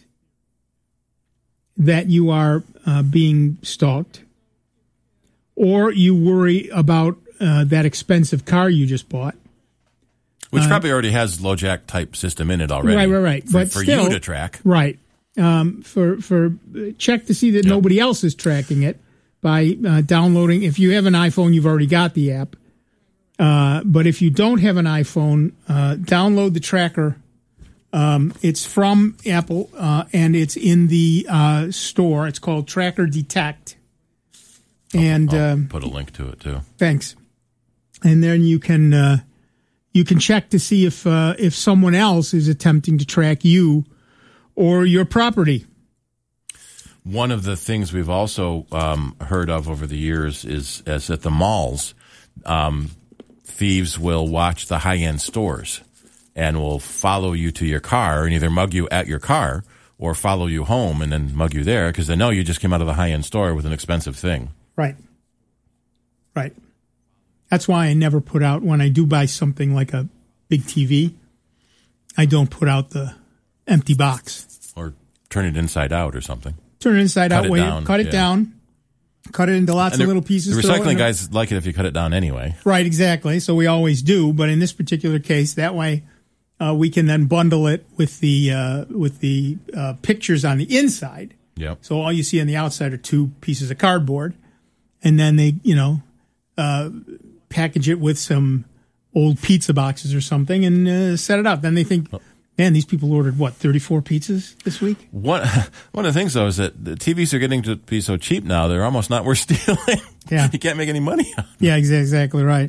that you are being stalked, or you worry about that expensive car you just bought, which probably already has LoJack type system in it already, right. But for still, you to track, right? For check to see that nobody else is tracking it by downloading. If you have an iPhone, you've already got the app. But if you don't have an iPhone, download the tracker. It's from Apple, and it's in the store. It's called Tracker Detect. And I'll put a link to it too. Thanks. And then you can check to see if someone else is attempting to track you or your property. One of the things we've also heard of over the years is at the malls. Thieves will watch the high-end stores and will follow you to your car and either mug you at your car or follow you home and then mug you there because they know you just came out of the high-end store with an expensive thing. Right. That's why I never put out, when I do buy something like a big TV, I don't put out the empty box. Or turn it inside out or something. Turn it inside out, cut it down. Cut it into lots of little pieces. The recycling guys like it if you cut it down anyway. Right, exactly. So we always do. But in this particular case, that way we can then bundle it with the pictures on the inside. Yep. So all you see on the outside are two pieces of cardboard. And then they, package it with some old pizza boxes or something and set it up. Then they think, man, these people ordered, 34 pizzas this week? One of the things, though, is that the TVs are getting to be so cheap now, they're almost not worth stealing. Yeah. You can't make any money on them. Yeah, exactly right.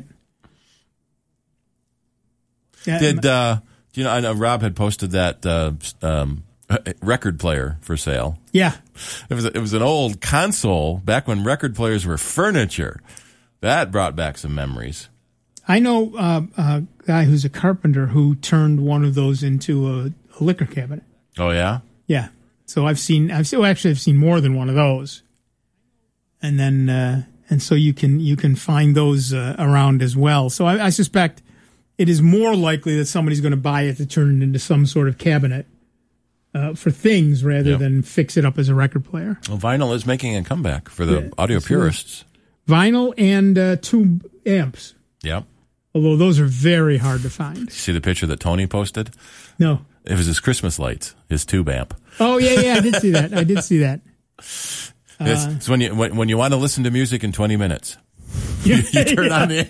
Yeah, I know Rob had posted that record player for sale. Yeah. It was an old console back when record players were furniture. That brought back some memories. I know a guy who's a carpenter who turned one of those into a liquor cabinet. Oh yeah? Yeah. So I've seen more than one of those. And then so you can find those around as well. So I suspect it is more likely that somebody's going to buy it to turn it into some sort of cabinet for things rather than fix it up as a record player. Well, vinyl is making a comeback for the audio purists. Vinyl and tube amps. Yep. Although those are very hard to find. See the picture that Tony posted? No. It was his Christmas lights, his tube amp. Oh, yeah, I did see that. It's when you want to listen to music in 20 minutes. You turn on the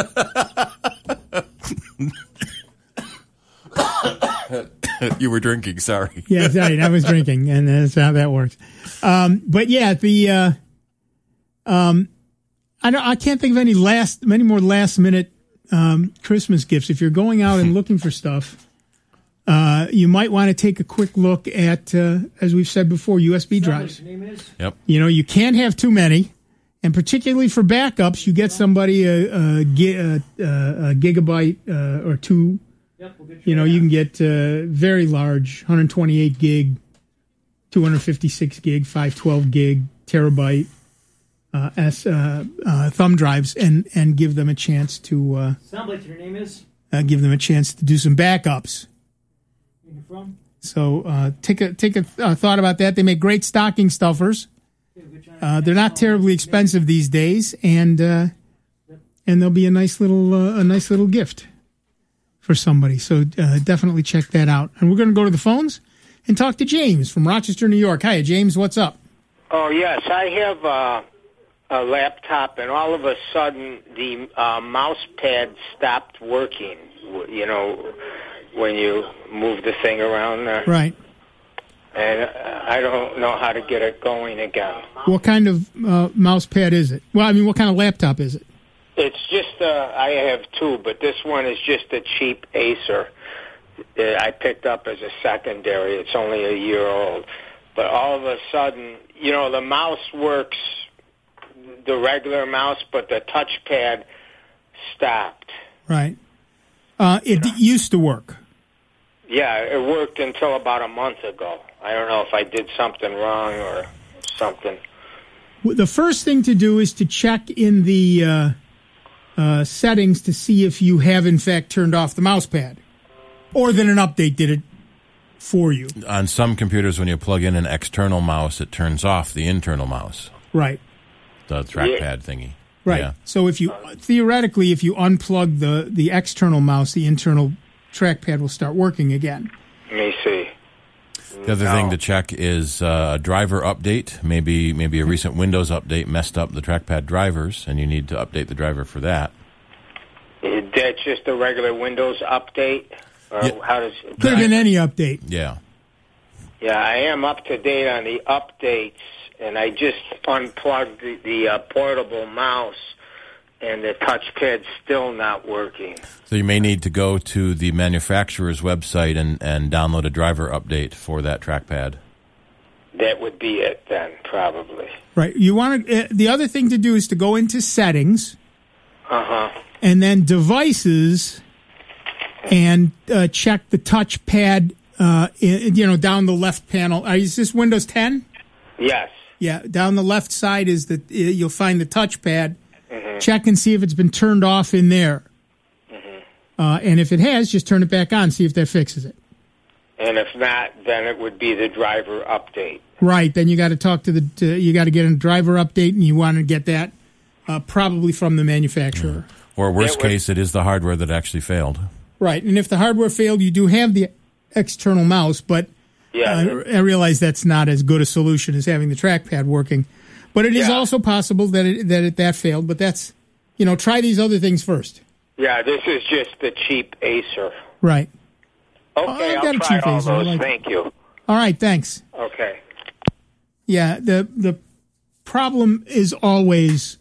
amp. You were drinking, sorry. Yeah, sorry, I was drinking, and that's how that works. But yeah, I can't think of many more last minute Christmas gifts. If you're going out and looking for stuff, you might want to take a quick look at, as we've said before, USB drives. Yep. You can't have too many, and particularly for backups, you get somebody a gigabyte or two. Yep, we'll get you can get very large 128 gig, 256 gig, 512 gig, terabyte thumb drives, and give them a chance to. Sound like your name is. Give them a chance to do some backups. Where you from? So take a thought about that. They make great stocking stuffers. They're not terribly expensive these days, and they'll be a nice little gift for somebody. So definitely check that out. And we're going to go to the phones and talk to James from Rochester, New York. Hi, James. What's up? Oh, yes. I have a laptop, and all of a sudden the mouse pad stopped working, you know, when you move the thing around there. Right. And I don't know how to get it going again. What kind of mouse pad is it? Well, I mean, what kind of laptop is it? It's just, I have two, but this one is just a cheap Acer I picked up as a secondary. It's only a year old. But all of a sudden, you know, the mouse works, the regular mouse, but the touchpad stopped. Right. It used to work. Yeah, it worked until about a month ago. I don't know if I did something wrong or something. The first thing to do is to check in the settings to see if you have, in fact, turned off the mouse pad, or that an update did it for you. On some computers, when you plug in an external mouse, it turns off the internal mouse. Right. The trackpad thingy. Right. Yeah. So if you theoretically, if you unplug the external mouse, the internal trackpad will start working again. Let me see. The other thing to check is a driver update. Maybe a recent Windows update messed up the trackpad drivers, and you need to update the driver for that. That's just a regular Windows update? Or how does could have been any update. Yeah. Yeah, I am up to date on the updates, and I just unplugged the portable mouse, and the touchpad's still not working. So you may need to go to the manufacturer's website and download a driver update for that trackpad. That would be it then, probably. Right. You want to. The other thing to do is to go into settings. And then devices, and check the touchpad. Down the left panel. Is this Windows 10? Yes. Yeah. Down the left side is you'll find the touchpad. Check and see if it's been turned off in there. And if it has, just turn it back on. See if that fixes it. And if not, then it would be the driver update. Right. Then you got to talk to you got to get a driver update, and you want to get that probably from the manufacturer. Or worst case, it is the hardware that actually failed. Right. And if the hardware failed, you do have the external mouse, but I realize that's not as good a solution as having the trackpad working. But it is also possible that failed. But that's, try these other things first. Yeah, this is just the cheap Acer. Right. Okay, I'll try all those. Thank you. All right, thanks. Okay. Yeah, the problem is always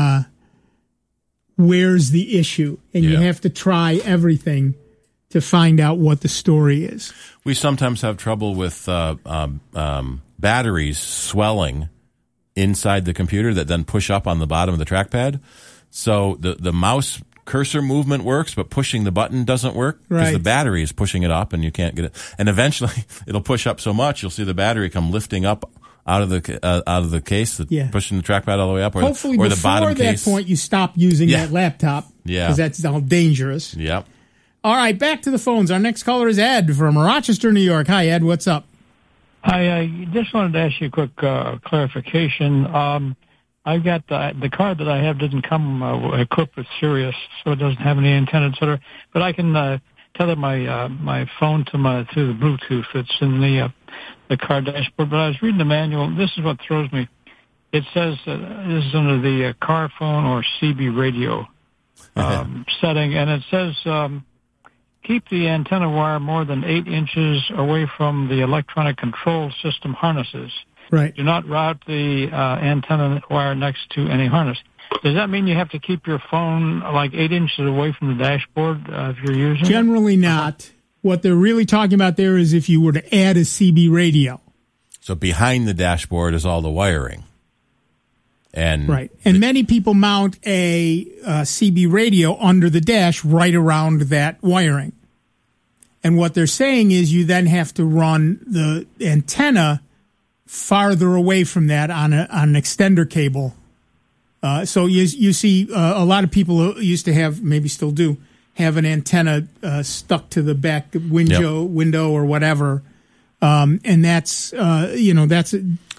where's the issue, and you have to try everything to find out what the story is. We sometimes have trouble with batteries swelling inside the computer that then push up on the bottom of the trackpad. So the mouse cursor movement works, but pushing the button doesn't work because the battery is pushing it up, and you can't get it. And eventually, it'll push up so much you'll see the battery come lifting up out of the case, pushing the trackpad all the way up, or hopefully or before the bottom that case. point you stop using that laptop, because that's all dangerous. Yeah. All right, back to the phones. Our next caller is Ed from Rochester, New York. Hi, Ed. What's up? Hi, I just wanted to ask you a quick clarification. I've got the card that I have doesn't come equipped with Sirius, so it doesn't have any antenna, et cetera. But I can tether my phone through the Bluetooth that's in the car dashboard. But I was reading the manual. This is what throws me. It says this is under the car phone or CB radio setting, and it says keep the antenna wire more than 8 inches away from the electronic control system harnesses. Right. Do not route the antenna wire next to any harness. Does that mean you have to keep your phone like 8 inches away from the dashboard if you're using it? Generally not. What they're really talking about there is if you were to add a CB radio. So behind the dashboard is all the wiring. And many people mount a CB radio under the dash right around that wiring. And what they're saying is you then have to run the antenna farther away from that on an extender cable. So you see a lot of people used to have, maybe still do, have an antenna stuck to the back window or whatever. And that's, that's...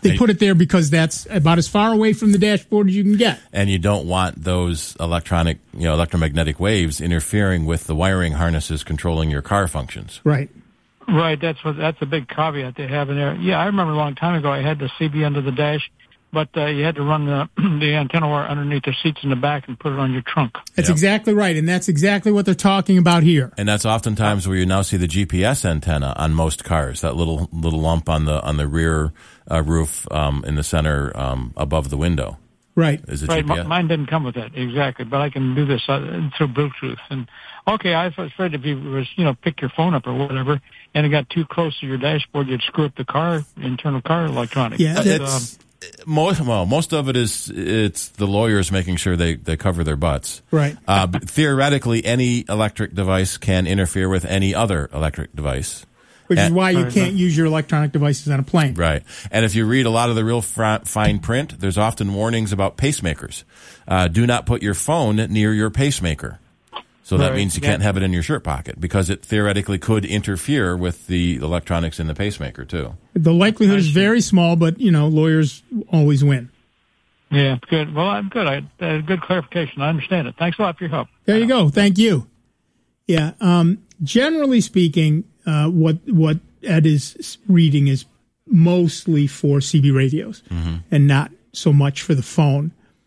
They put it there because that's about as far away from the dashboard as you can get. And you don't want those electromagnetic waves interfering with the wiring harnesses controlling your car functions. Right. Right. That's a big caveat they have in there. Yeah, I remember a long time ago I had the CB under the dash, but you had to run the antenna wire underneath the seats in the back and put it on your trunk. That's exactly right, and that's exactly what they're talking about here. And that's oftentimes where you now see the GPS antenna on most cars, that little lump on the rear roof in the center above the window. Right. Is it right. GPS? Mine didn't come with that, exactly, but I can do this through Bluetooth. And okay, I was afraid if you was, pick your phone up or whatever, and it got too close to your dashboard, you'd screw up the internal car electronics. Yeah, most of it it's the lawyers making sure they cover their butts. Right. Theoretically, any electric device can interfere with any other electric device. Which is why you can't use your electronic devices on a plane. Right. And if you read a lot of the real fine print, there's often warnings about pacemakers. Do not put your phone near your pacemaker. So that means you can't have it in your shirt pocket because it theoretically could interfere with the electronics in the pacemaker too. The likelihood is very small, but, lawyers always win. Yeah, good. Well, I'm good. Good clarification. I understand it. Thanks a lot for your help. There you go. Thank you. Yeah. Generally speaking, what Ed is reading is mostly for CB radios and not so much for the phone.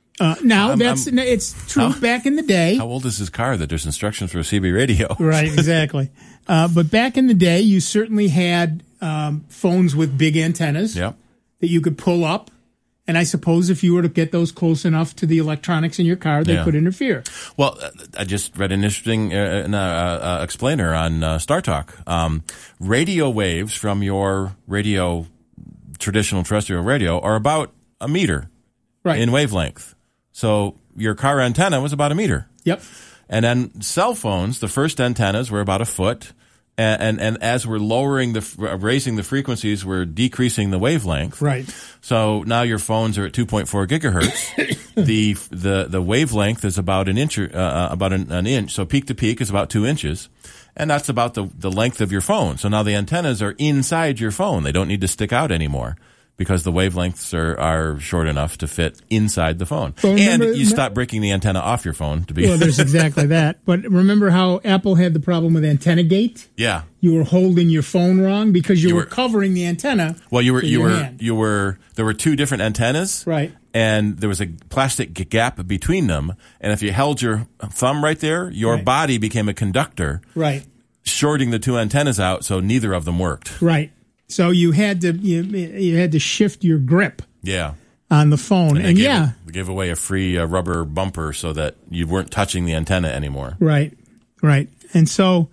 It's true. Back in the day, how old is his car that there's instructions for a CB radio? Right, exactly. But back in the day, you certainly had phones with big antennas that you could pull up. And I suppose if you were to get those close enough to the electronics in your car, they could interfere. Well, I just read an interesting explainer on Star Talk. Radio waves from your traditional terrestrial radio, are about a meter in wavelength. So your car antenna was about a meter. Yep. And then cell phones, the first antennas were about a foot. And as we're raising the frequencies, we're decreasing the wavelength. Right. So now your phones are at 2.4 gigahertz. the wavelength is about an inch, an inch. So peak to peak is about 2 inches. And that's about the length of your phone. So now the antennas are inside your phone. They don't need to stick out anymore because the wavelengths are short enough to fit inside the phone. Well, and you stop breaking the antenna off your phone to be. Well, there's exactly that. But remember how Apple had the problem with antenna gate? Yeah. You were holding your phone wrong because you were covering the antenna. Well, there were two different antennas. Right. And there was a plastic gap between them. And if you held your thumb right there, your body became a conductor. Right. Shorting the two antennas out so neither of them worked. Right. So you had to shift your grip. Yeah. On the phone. And they gave away a free rubber bumper so that you weren't touching the antenna anymore. Right. Right. And so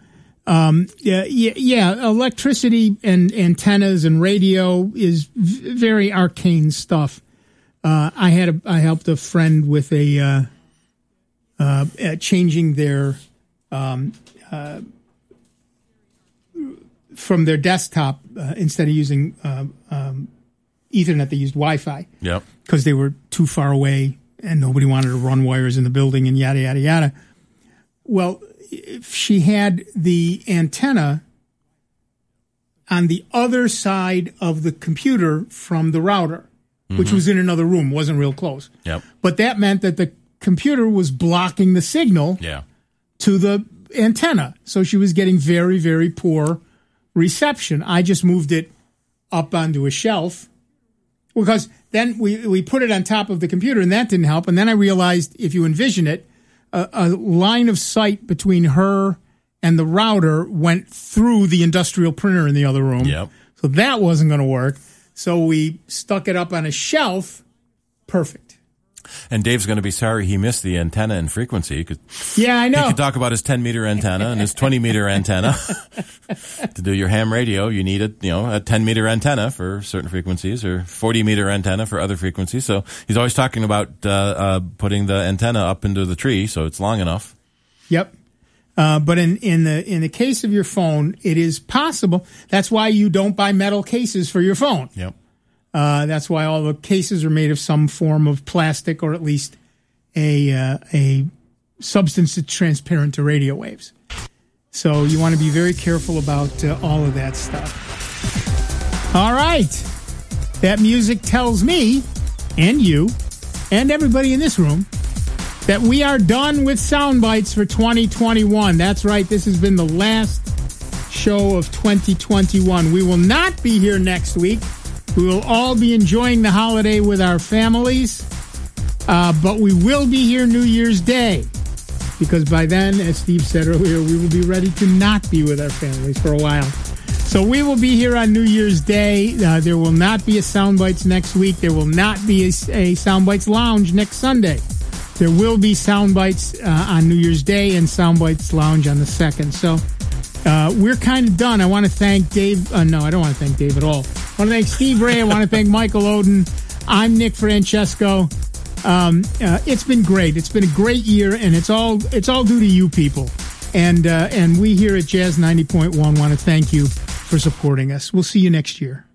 electricity and antennas and radio is very arcane stuff. I helped a friend with changing their from their desktop instead of using Ethernet, they used Wi-Fi. Yep. Because they were too far away and nobody wanted to run wires in the building and yada yada yada. Well, she had the antenna on the other side of the computer from the router, which was in another room, wasn't real close. Yep. But that meant that the computer was blocking the signal to the antenna. So she was getting very, very poor reception. I just moved it up onto a shelf because then we put it on top of the computer and that didn't help. And then I realized if you envision it, a line of sight between her and the router went through the industrial printer in the other room. Yep. So that wasn't going to work. So we stuck it up on a shelf. Perfect. And Dave's going to be sorry he missed the antenna and frequency. Yeah, I know. He could talk about his 10-meter antenna and his 20-meter antenna. To do your ham radio, you need a 10-meter antenna for certain frequencies or 40-meter antenna for other frequencies. So he's always talking about putting the antenna up into the tree so it's long enough. Yep. But in the case of your phone, it is possible. That's why you don't buy metal cases for your phone. Yep. That's why all the cases are made of some form of plastic or at least a substance that's transparent to radio waves. So you want to be very careful about all of that stuff. All right. That music tells me, and you, and everybody in this room, that we are done with Soundbites for 2021. That's right, this has been the last show of 2021. We will not be here next week. We will all be enjoying the holiday with our families, but we will be here New Year's Day, because by then, as Steve said earlier, we will be ready to not be with our families for a while. So we will be here on New Year's Day. There will not be a Soundbites next week. There will not be a Soundbites Lounge next Sunday. There will be Soundbites on New Year's Day and Soundbites Lounge on the 2nd. So we're kind of done. I want to thank Dave. No, I don't want to thank Dave at all. I want to thank Steve Ray. I want to thank Michael Oden. I'm Nick Francesco. It's been great. It's been a great year, and it's all due to you people. And we here at Jazz 90.1 want to thank you for supporting us. We'll see you next year.